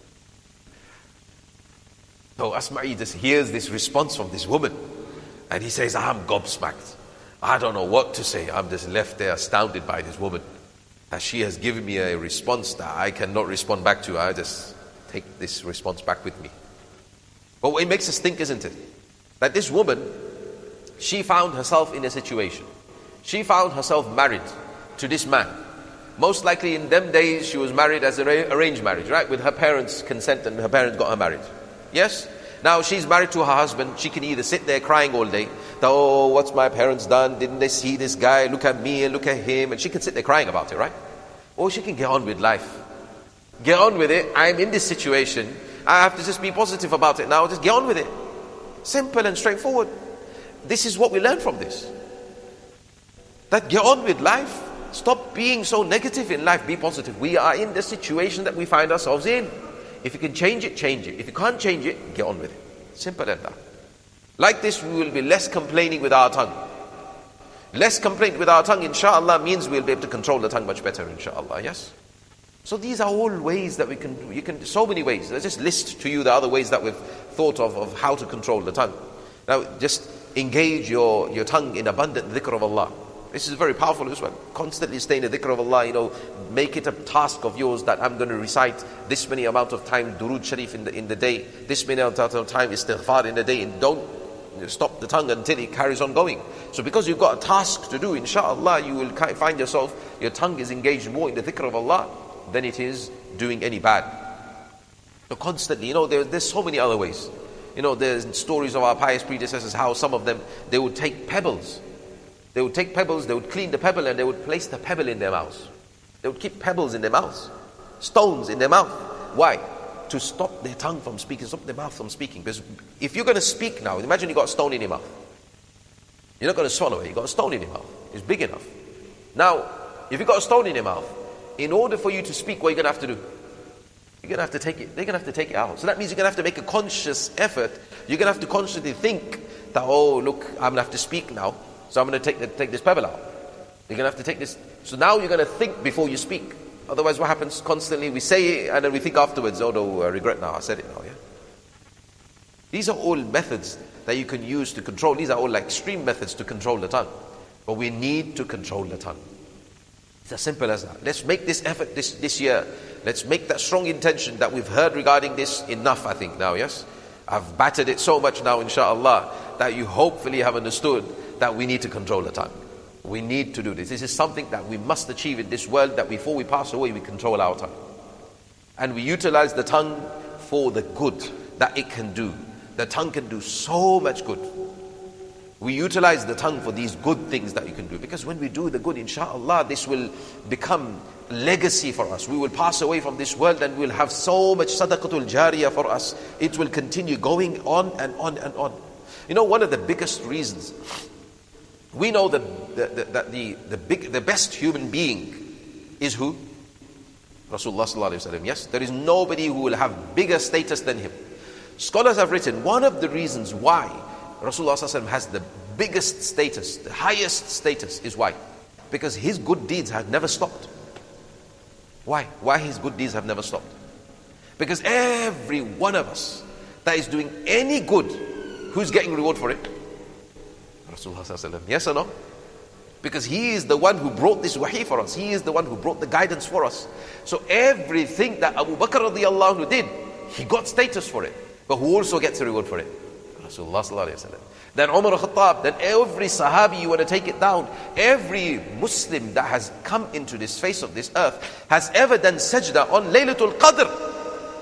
A: So Asma'i just hears this response from this woman. And he says, I'm gobsmacked. I don't know what to say. I'm just left there astounded by this woman. That she has given me a response that I cannot respond back to. I just take this response back with me. But it makes us think, isn't it? That this woman, she found herself in a situation. She found herself married to this man. Most likely in them days she was married as an arranged marriage, right? With her parents' consent, and her parents got her married. Yes? Now she's married to her husband. She can either sit there crying all day. Oh, what's my parents done? Didn't they see this guy? Look at me and look at him. And she can sit there crying about it, right? Or she can get on with life. Get on with it. I'm in this situation. I have to just be positive about it now. Just get on with it. Simple and straightforward. This is what we learn from this. That get on with life. Stop being so negative in life. Be positive. We are in the situation that we find ourselves in. If you can change it, change it. If you can't change it, get on with it. Simple as that. Like this, we will be less complaining with our tongue. Less complaint with our tongue, inshallah, means we'll be able to control the tongue much better, inshallah. Yes? So these are all ways that we can do. You can, so many ways. Let's just list to you the other ways that we've thought of, of how to control the tongue. Now, just engage your, your tongue in abundant dhikr of Allah. This is very powerful as well. Constantly stay in the dhikr of Allah, you know, make it a task of yours that I'm going to recite this many amount of time Durood Sharif in the, in the day, this many amount of time istighfar in the day, and don't stop the tongue until it carries on going. So because you've got a task to do, inshallah, you will find yourself, your tongue is engaged more in the dhikr of Allah than it is doing any bad. So constantly, you know, there, there's so many other ways. You know, there's stories of our pious predecessors, how some of them, they would take pebbles. They would take pebbles, they would clean the pebble, and they would place the pebble in their mouths. They would keep pebbles in their mouths, stones in their mouth. Why? To stop their tongue from speaking, stop their mouth from speaking. Because if you're going to speak now, imagine you got a stone in your mouth. You're not going to swallow it, you got a stone in your mouth. It's big enough. Now, if you've got a stone in your mouth, in order for you to speak, what are you going to have to do? You're going to have to take it, they're going to have to take it out. So that means you're going to have to make a conscious effort. You're going to have to consciously think that, oh, look, I'm going to have to speak now. So I'm going to take, the, take this pebble out. You're going to have to take this. So now you're going to think before you speak. Otherwise, what happens constantly? We say it and then we think afterwards, oh no, I regret now, I said it now, yeah? These are all methods that you can use to control. These are all like extreme methods to control the tongue. But we need to control the tongue. It's as simple as that. Let's make this effort this, this year. Let's make that strong intention that we've heard regarding this enough, I think, now, yes? I've battered it so much now, inshallah, that you hopefully have understood that we need to control the tongue. We need to do this. This is something that we must achieve in this world, that before we pass away, we control our tongue. And we utilize the tongue for the good that it can do. The tongue can do so much good. We utilize the tongue for these good things that you can do. Because when we do the good, inshallah, this will become legacy for us. We will pass away from this world and we'll have so much sadaqatul jariyah for us. It will continue going on and on and on. You know, one of the biggest reasons, we know that the, the, the, the, the, big, the best human being is who? Rasulullah sallallahu alaihi wasallam. Yes, there is nobody who will have bigger status than him. Scholars have written, one of the reasons why Rasulullah sallallahu alaihi wasallam has the biggest status, the highest status, is why? Because his good deeds have never stopped. Why? Why his good deeds have never stopped? Because every one of us that is doing any good, who's getting reward for it? Rasulullah sallallahu alaihi wasallam. Yes or no? Because he is the one who brought this wahi for us. He is the one who brought the guidance for us. So everything that Abu Bakr radiallahu anhu did, he got status for it. But who also gets a reward for it? Rasulullah sallallahu alaihi wasallam. Then Umar al-Khattab, then every Sahabi, you want to take it down, every Muslim that has come into this face of this earth has ever done sajda on Laylatul Qadr,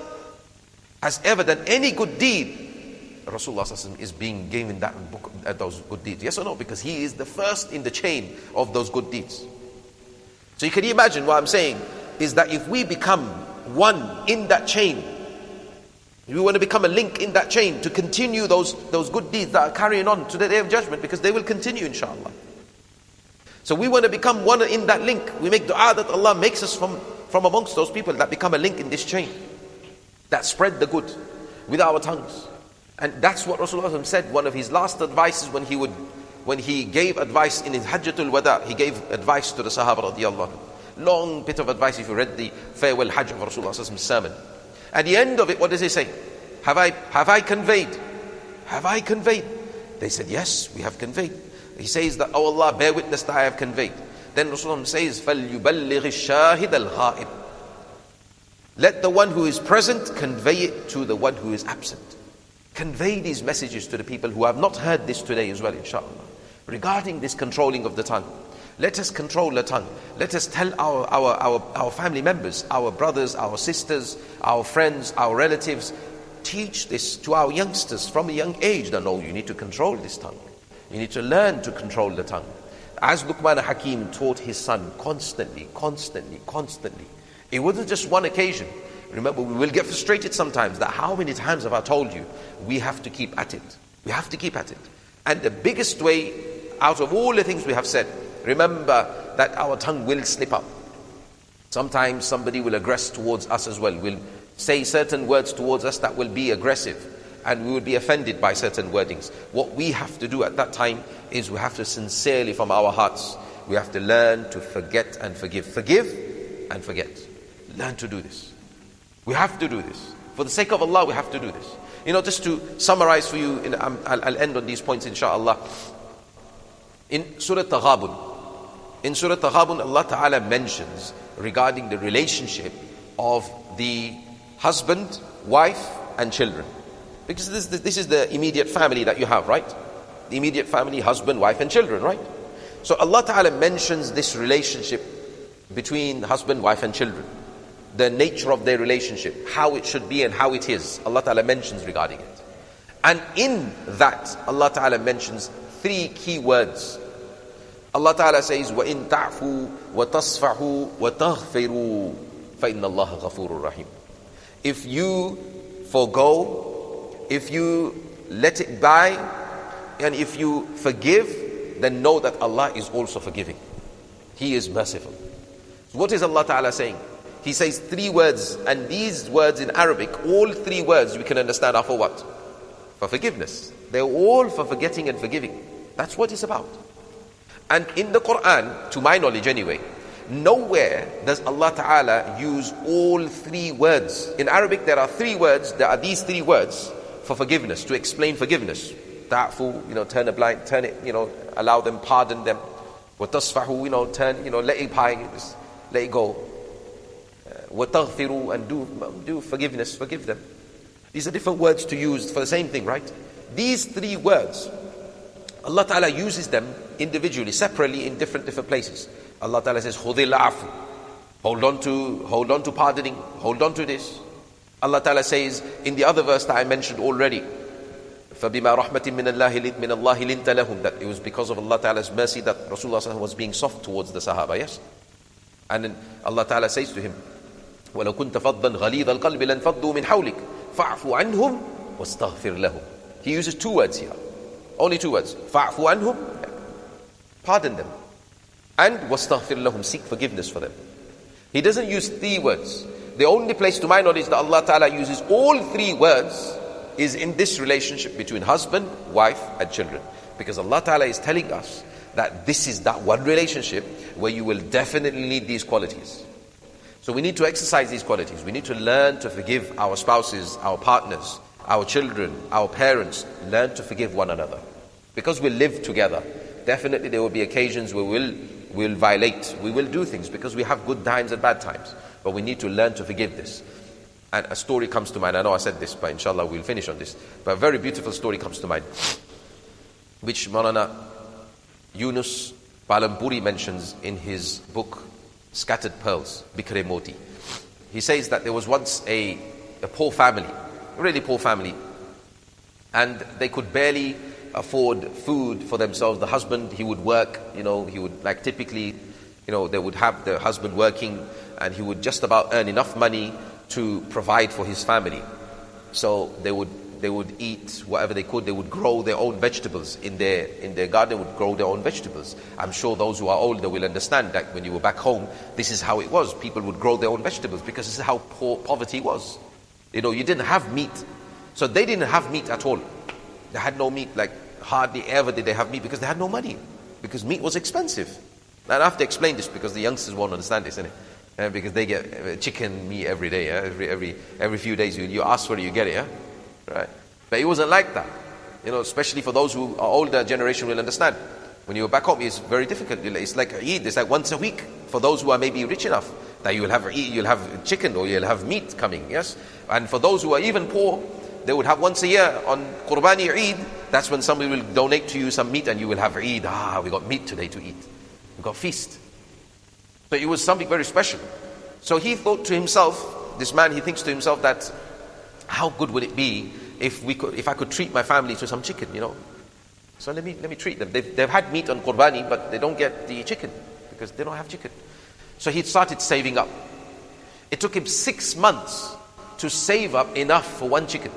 A: has ever done any good deed, Rasulullah sallallahu alaihi wasallam is being given that book, uh, those good deeds. Yes or no? Because he is the first in the chain of those good deeds. So you can imagine what I'm saying is that if we become one in that chain, we want to become a link in that chain to continue those, those good deeds that are carrying on to the Day of Judgment, because they will continue inshallah. So we want to become one in that link. We make dua that Allah makes us from, from amongst those people that become a link in this chain, that spread the good with our tongues. And that's what Rasulullah said. One of his last advices when he would, when he gave advice in his Hajjatul Wada, he gave advice to the Sahaba radiallahu anhu. Long bit of advice if you read the farewell Hajj of Rasulullah's sermon. At the end of it, what does he say? Have I, have I conveyed? Have I conveyed? They said, yes, we have conveyed. He says that, oh Allah, bear witness that I have conveyed. Then Rasulullah says, فَلْيُبَلِّغِ الشَّاهِدَ الْغَائِبِ. Let the one who is present convey it to the one who is absent. Convey these messages to the people who have not heard this today as well, inshallah. Regarding this controlling of the tongue. Let us control the tongue. Let us tell our, our, our, our family members, our brothers, our sisters, our friends, our relatives, teach this to our youngsters from a young age that no, you need to control this tongue. You need to learn to control the tongue. As Luqman Hakim taught his son constantly, constantly, constantly. It wasn't just one occasion. Remember, we will get frustrated sometimes that how many times have I told you? We have to keep at it. We have to keep at it. And the biggest way out of all the things we have said Remember that our tongue will slip up. Sometimes somebody will aggress towards us as well, will say certain words towards us that will be aggressive, and we will be offended by certain wordings. What we have to do at that time is we have to sincerely from our hearts, we have to learn to forget and forgive. Forgive and forget. Learn to do this. We have to do this. For the sake of Allah, we have to do this. You know, just to summarize for you, in, um, I'll, I'll end on these points inshallah. In Surah Taghabun, in Surah Taghabun, Allah Ta'ala mentions regarding the relationship of the husband, wife and children. Because this, this is the immediate family that you have, right? The immediate family, husband, wife and children, right? So Allah Ta'ala mentions this relationship between husband, wife and children. The nature of their relationship, how it should be and how it is. Allah Ta'ala mentions regarding it. And in that, Allah Ta'ala mentions three key words. Allah Ta'ala says, وَإِن تَعْفُوا وَتَصْفَحُوا وَتَغْفِرُوا فَإِنَّ اللَّهَ غَفُورٌ رَحِيمٌ. If you forgo, if you let it by, and if you forgive, then know that Allah is also forgiving. He is merciful. What is Allah Ta'ala saying? He says three words, and these words in Arabic, all three words we can understand are for what? For forgiveness. They're all for forgetting and forgiving. That's what it's about. And in the Quran, to my knowledge anyway, nowhere does Allah Ta'ala use all three words. In Arabic there are three words, there are these three words for forgiveness, to explain forgiveness. Ta'fu, you know, turn a blind, turn it, you know, allow them, pardon them. Wa tasfahu, you know, turn, you know, let it by, let it go. Wa taghfiru, and do, do forgiveness, forgive them. These are different words to use for the same thing, right? These three words, Allah Ta'ala uses them individually, separately in different different places. Allah Ta'ala says, khudhil afu. Hold on to, hold on to pardoning, hold on to this. Allah Ta'ala says in the other verse that I mentioned already, فَبِمَا رَحْمَةٍ مِّنَ اللَّهِ مِنَ اللَّهِ لِنْتَ لَهُمْ, that it was because of Allah Ta'ala's mercy that Rasulullah was being soft towards the Sahaba, yes? And then Allah Ta'ala says to him, وَلَوْ كُنْتَ فَضًّا غَلِيظَ الْقَلْبِ لَنْفَضُّوا مِنْ حَوْلِكَ فَاعْفُ عَنْهُمْ وَاسْتَغْفِرْ لَهُمْ. He uses two words here. Only two words. فَاعْفُ عَنْهُمْ, pardon them. And وَاسْتَغْفِرْ لَهُمْ, seek forgiveness for them. He doesn't use three words. The only place to my knowledge that Allah Ta'ala uses all three words is in this relationship between husband, wife and children. Because Allah Ta'ala is telling us that this is that one relationship where you will definitely need these qualities. So we need to exercise these qualities. We need to learn to forgive our spouses, our partners, our children, our parents. Learn to forgive one another. Because we live together, definitely there will be occasions where we'll, we'll violate, we will do things because we have good times and bad times. But we need to learn to forgive this. And a story comes to mind. I know I said this, but inshallah we'll finish on this. But a very beautiful story comes to mind, which Maulana Yunus Palampuri mentions in his book, Scattered Pearls, Bikre Moti. He says that there was once a, a poor family, a really poor family, and they could barely afford food for themselves. The husband, he would work, you know, he would, like typically, you know, they would have the husband working, and he would just about earn enough money to provide for his family. So they would they would eat whatever they could. They would grow their own vegetables in their in their garden. They would grow their own vegetables. I'm sure those who are older will understand that when you were back home, this is how it was. People would grow their own vegetables because this is how poor poverty was. You know, you didn't have meat, so they didn't have meat at all. They had no meat. Like hardly ever did they have meat because they had no money, because meat was expensive. And I have to explain this because the youngsters won't understand this, innit? Uh, because they get chicken meat every day, yeah? every every every few days. You, you ask for it, you get it, yeah? Right? But it wasn't like that, you know. Especially for those who are older generation will understand. When you were back home, it's very difficult. It's like Eid. It's like once a week for those who are maybe rich enough that you will have Eid, you'll have chicken or you'll have meat coming. Yes, and for those who are even poor, they would have once a year on Qurbani Eid. That's when somebody will donate to you some meat, and you will have Eid. Ah, we got meat today to eat. We got feast. So it was something very special. So he thought to himself, this man, he thinks to himself that how good would it be if we could, if I could treat my family to some chicken, you know? So let me let me treat them. They've, they've had meat on Qurbani, but they don't get the chicken because they don't have chicken. So he started saving up. It took him six months to save up enough for one chicken.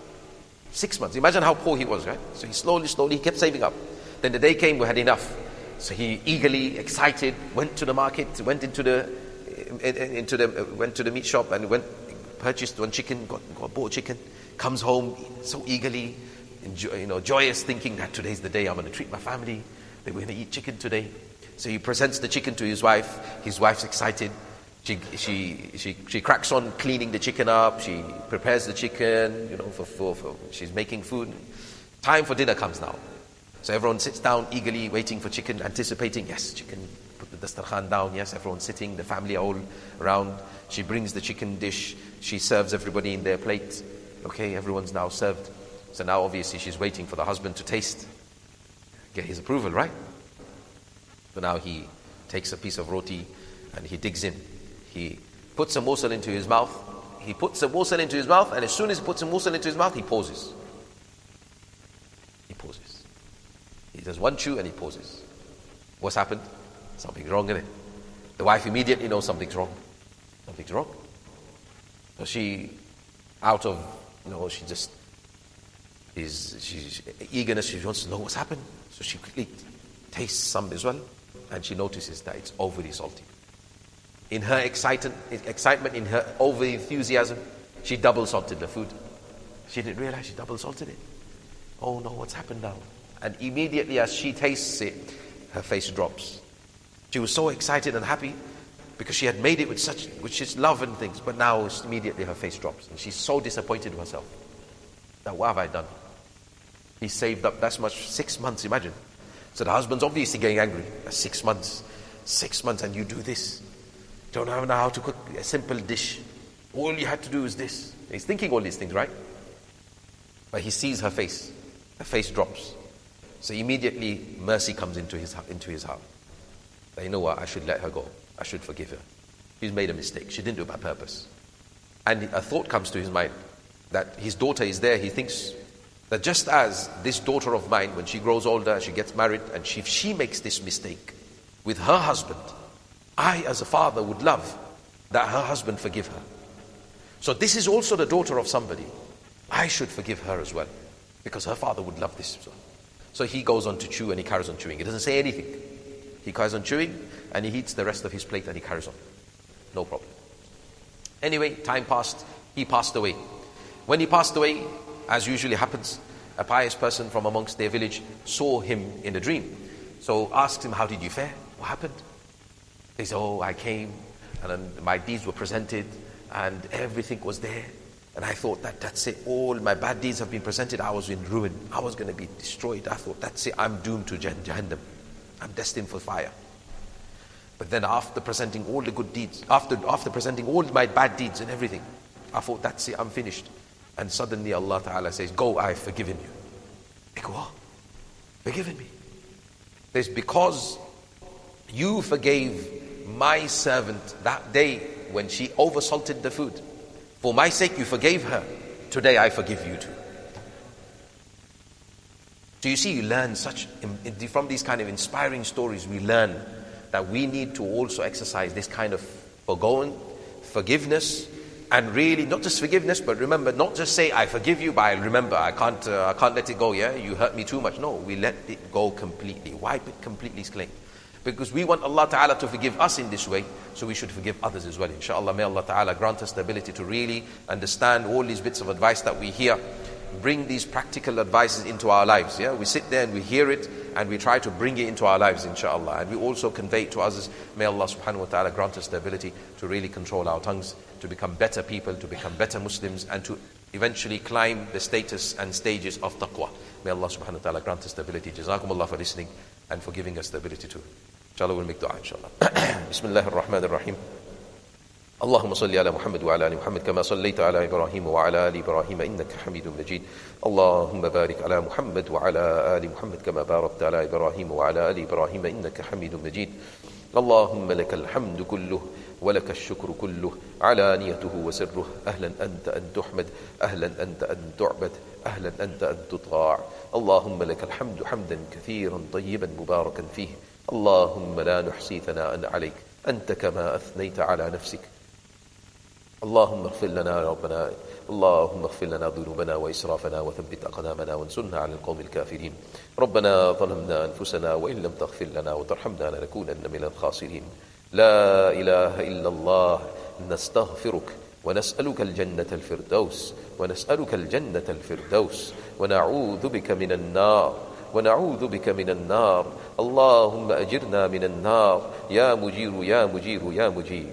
A: Six months. Imagine how poor he was, right? So he slowly, slowly, he kept saving up. Then the day came, we had enough. So he eagerly, excited, went to the market, went into the into the went to the meat shop and went purchased one chicken, got, got bought chicken, comes home so eagerly, enjoy, you know, joyous, thinking that today's the day I'm going to treat my family. They're going to eat chicken today. So he presents the chicken to his wife. His wife's excited. She she she she cracks on cleaning the chicken up. She prepares the chicken, you know, for, for, for she's making food. Time for dinner comes now. So everyone sits down eagerly, waiting for chicken, anticipating, yes, chicken, put the dastarkhan down, yes, everyone's sitting, the family are all around. She brings the chicken dish, she serves everybody in their plate. Okay, everyone's now served. So now obviously she's waiting for the husband to taste, get his approval, right? So now he takes a piece of roti and he digs in. He puts a morsel into his mouth. He puts a morsel into his mouth, and as soon as he puts a morsel into his mouth, he pauses. He pauses. He does one chew and he pauses. What's happened? Something's wrong, isn't it? The wife immediately knows something's wrong. Something's wrong. So she, out of, you know, she just is, she's eagerness, she wants to know what's happened. So she quickly tastes some as well, and she notices that it's overly salty. In her excitement, excitement, in her over enthusiasm, she double salted the food. She didn't realize she double salted it. Oh no, what's happened now? And immediately as she tastes it, her face drops. She was so excited and happy because she had made it with such, with such love and things. But now immediately her face drops. And she's so disappointed with herself. Now what have I done? He saved up that much, six months, imagine. So the husband's obviously getting angry. Six months. Six months and you do this. Don't know how to cook a simple dish. All you had to do is this. He's thinking all these things, right? But he sees her face. Her face drops. So immediately mercy comes into his into his heart. But you know what? I should let her go. I should forgive her. She's made a mistake. She didn't do it by purpose. And a thought comes to his mind that his daughter is there. He thinks that just as this daughter of mine, when she grows older, she gets married, and she, if she makes this mistake with her husband, I as a father would love that her husband forgive her. So this is also the daughter of somebody. I should forgive her as well, because her father would love this as well. So he goes on to chew and he carries on chewing. He doesn't say anything. He carries on chewing and he eats the rest of his plate and he carries on. No problem. Anyway, time passed. He passed away. When he passed away, as usually happens, a pious person from amongst their village saw him in a dream. So asked him, how did you fare? What happened? They said, oh, I came and then my deeds were presented and everything was there. And I thought that that's it. All my bad deeds have been presented. I was in ruin. I was going to be destroyed. I thought, that's it. I'm doomed to Jahannam. I'm destined for fire. But then after presenting all the good deeds, after after presenting all my bad deeds and everything, I thought, that's it. I'm finished. And suddenly Allah Ta'ala says, go, I've forgiven you. I go, what? Forgiven me? It's because you forgave my servant that day when she oversalted the food. For my sake, you forgave her. Today, I forgive you too. So you see, you learn such, from these kind of inspiring stories, we learn that we need to also exercise this kind of forgoing, forgiveness, and really not just forgiveness, but remember, not just say, I forgive you, but I remember, I can't, uh, I can't let it go, yeah? You hurt me too much. No, we let it go completely. Wipe it completely clean. Because we want Allah Ta'ala to forgive us in this way, so we should forgive others as well. InshaAllah, may Allah Ta'ala grant us the ability to really understand all these bits of advice that we hear, bring these practical advices into our lives. Yeah, we sit there and we hear it, and we try to bring it into our lives, inshaAllah. And we also convey it to others. May Allah Subhanahu Wa Ta'ala grant us the ability to really control our tongues, to become better people, to become better Muslims, and to eventually climb the status and stages of taqwa. May Allah Subhanahu Wa Ta'ala grant us the ability. Jazakumullah for listening and for giving us the ability to. Inshallah, we'll make dua, inshallah. Bismillah ar-Rahman ar-Rahim. اللهم صل على محمد وعلى آل محمد كما صليت على إبراهيم وعلى آل إبراهيم إنك حميد مجيد اللهم بارك على محمد وعلى آل محمد كما باركت على إبراهيم وعلى آل إبراهيم إنك حميد مجيد اللهم لك الحمد كله ولك الشكر كله علانيته وسره أهلا أنت أن تحمد أهلا أنت أن تعبد أهلا أنت أن تطاع اللهم لك الحمد حمدا كثيرا طيبا مباركا فيه اللهم لا نحصي ثناء عليك أنت كما أثنيت على نفسك اللهم اغفر لنا ربنا اللهم اغفر لنا ذنوبنا وإسرافنا وثبت أقدامنا وانصرنا على القوم الكافرين. ربنا ظلمنا أنفسنا وإن لم تغفر لنا وترحمنا لنكونن من الخاسرين. لا إله إلا الله نستغفرك ونسألك الجنة الفردوس ونسألك الجنة الفردوس ونعوذ بك من النار ونعوذ بك من النار. اللهم أجرنا من النار يا مجير يا مجير يا مجير.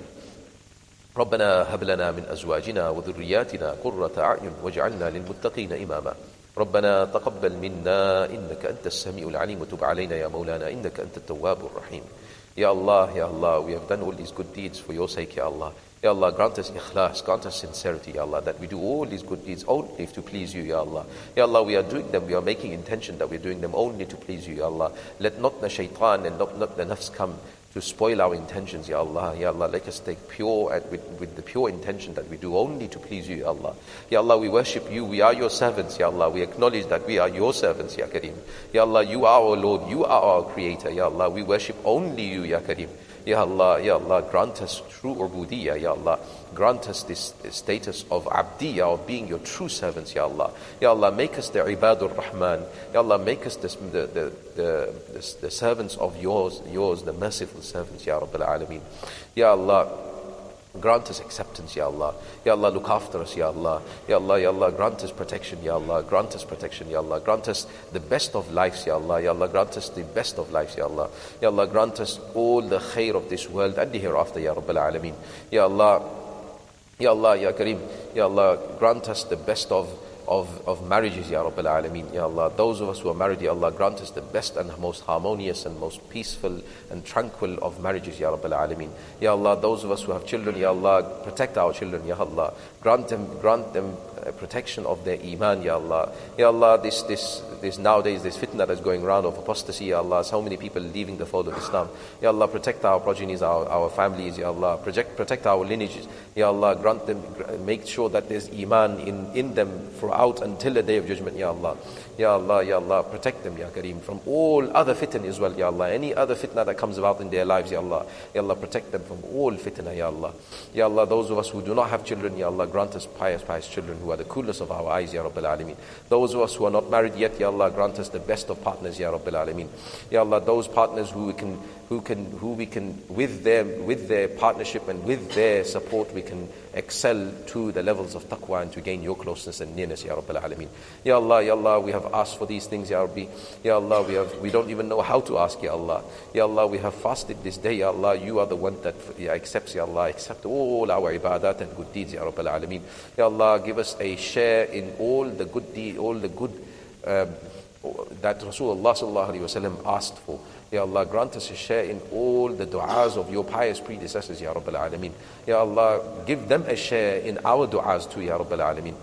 A: ربنا هب لنا من أزواجنا وذرياتنا قرة أعين واجعلنا للمتقين إماما. ربنا تقبل منا إنك أنت السميع العليم وتب علينا يا مولانا إنك أنت التواب الرحيم. Ya Allah, Ya Allah, we have done all these good deeds for your sake, Ya Allah. Ya Allah, grant us ikhlas, grant us sincerity, Ya Allah, that we do all these good deeds only to please you, Ya Allah. Ya Allah, we are doing them, we are making intention that we are doing them only to please you, Ya Allah. Let not the shaitan and not, not the nafs come to spoil our intentions, Ya Allah. Ya Allah, let us take pure and with, with the pure intention that we do only to please you, Ya Allah. Ya Allah, we worship you. We are your servants, Ya Allah. We acknowledge that we are your servants, Ya Kareem. Ya Allah, you are our Lord. You are our Creator, Ya Allah. We worship only you, Ya Kareem. Ya Allah, Ya Allah, grant us true ubudiyya, Ya Allah. Grant us this, this status of abdiyya, of being your true servants, Ya Allah. Ya Allah, make us the ibadur rahman. Ya Allah, make us this, the, the, the, the, the servants of yours, yours, the merciful servants, Ya Rabbil Alameen. Ya Allah, grant us acceptance, Ya Allah. Ya Allah, look after us, Ya Allah. Ya Allah, Ya Allah, grant us protection, Ya Allah. Grant us protection, Ya Allah. Grant us the best of lives, Ya Allah. Ya Allah, grant us the best of lives, Ya Allah. Ya Allah, grant us all the khair of this world and the hereafter, Ya Rabbil Alameen. Ya Allah, Ya Allah, Ya Kareem, Ya Allah, grant us the best of Of, of marriages, Ya Rabbil Alameen. Ya Allah, those of us who are married, Ya Allah, grant us the best and most harmonious and most peaceful and tranquil of marriages, Ya Rabbil Alameen. Ya Allah, those of us who have children, Ya Allah, protect our children, Ya Allah. Grant them, grant them protection of their iman, Ya Allah. Ya Allah, this, this, this nowadays, this fitna that's going around of apostasy, Ya Allah, so many people leaving the fold of Islam. Ya Allah, protect our progenies, our, our families, Ya Allah. Protect, protect our lineages. Ya Allah, grant them, make sure that there's iman in, in them throughout until the day of judgment, Ya Allah. Ya Allah, Ya Allah, protect them, Ya Kareem, from all other fitna as well, Ya Allah. Any other fitna that comes about in their lives, Ya Allah. Ya Allah, protect them from all fitna, Ya Allah. Ya Allah, those of us who do not have children, Ya Allah, grant us pious, pious children who are the coolest of our eyes, Ya Rabbil Alameen. Those of us who are not married yet, Ya Allah, grant us the best of partners, Ya Rabbil Alameen. Ya Allah, those partners who we can, who can, who we can, with them, with their partnership and with their support, we can excel to the levels of taqwa and to gain your closeness and nearness, Ya Rabbil Alameen. Ya Allah, Ya Allah, we have asked for these things, Ya Rabbi. Ya Allah, we have, we don't even know how to ask, Ya Allah. Ya Allah, we have fasted this day, Ya Allah. You are the one that accepts, Ya Allah. Accept all our ibadat and good deeds, Ya Rabbil Alameen. Ya Allah, give us a share in all the good deed, all the good um, that Rasulullah sallallahu alaihi wasallam asked for. Ya Allah, grant us a share in all the du'as of your pious predecessors, Ya Rabbil Alameen. Ya Allah, give them a share in our du'as too, Ya Rabbil Alameen.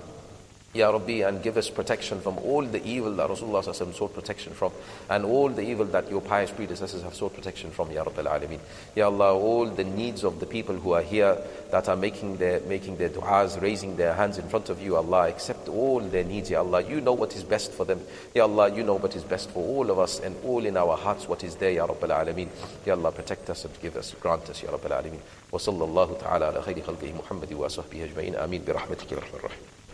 A: Ya Rabbi, and give us protection from all the evil that Rasulullah sallallahu alaihi wasallam sought protection from, and all the evil that your pious predecessors have sought protection from, Ya Rabbil Alameen. Ya Allah, all the needs of the people who are here that are making their making their du'as, raising their hands in front of you, Allah, accept all their needs, Ya Allah. You know what is best for them. Ya Allah, you know what is best for all of us and all in our hearts what is there, Ya Rabbil Alameen. Ya Allah, protect us and give us, grant us, Ya Rabbil Alameen. Wa sallallahu ta'ala ala khayri khalqihi Muhammadi wa sahbihi ajma'in. Ameen bi rahmatika ya arhamar rahimin.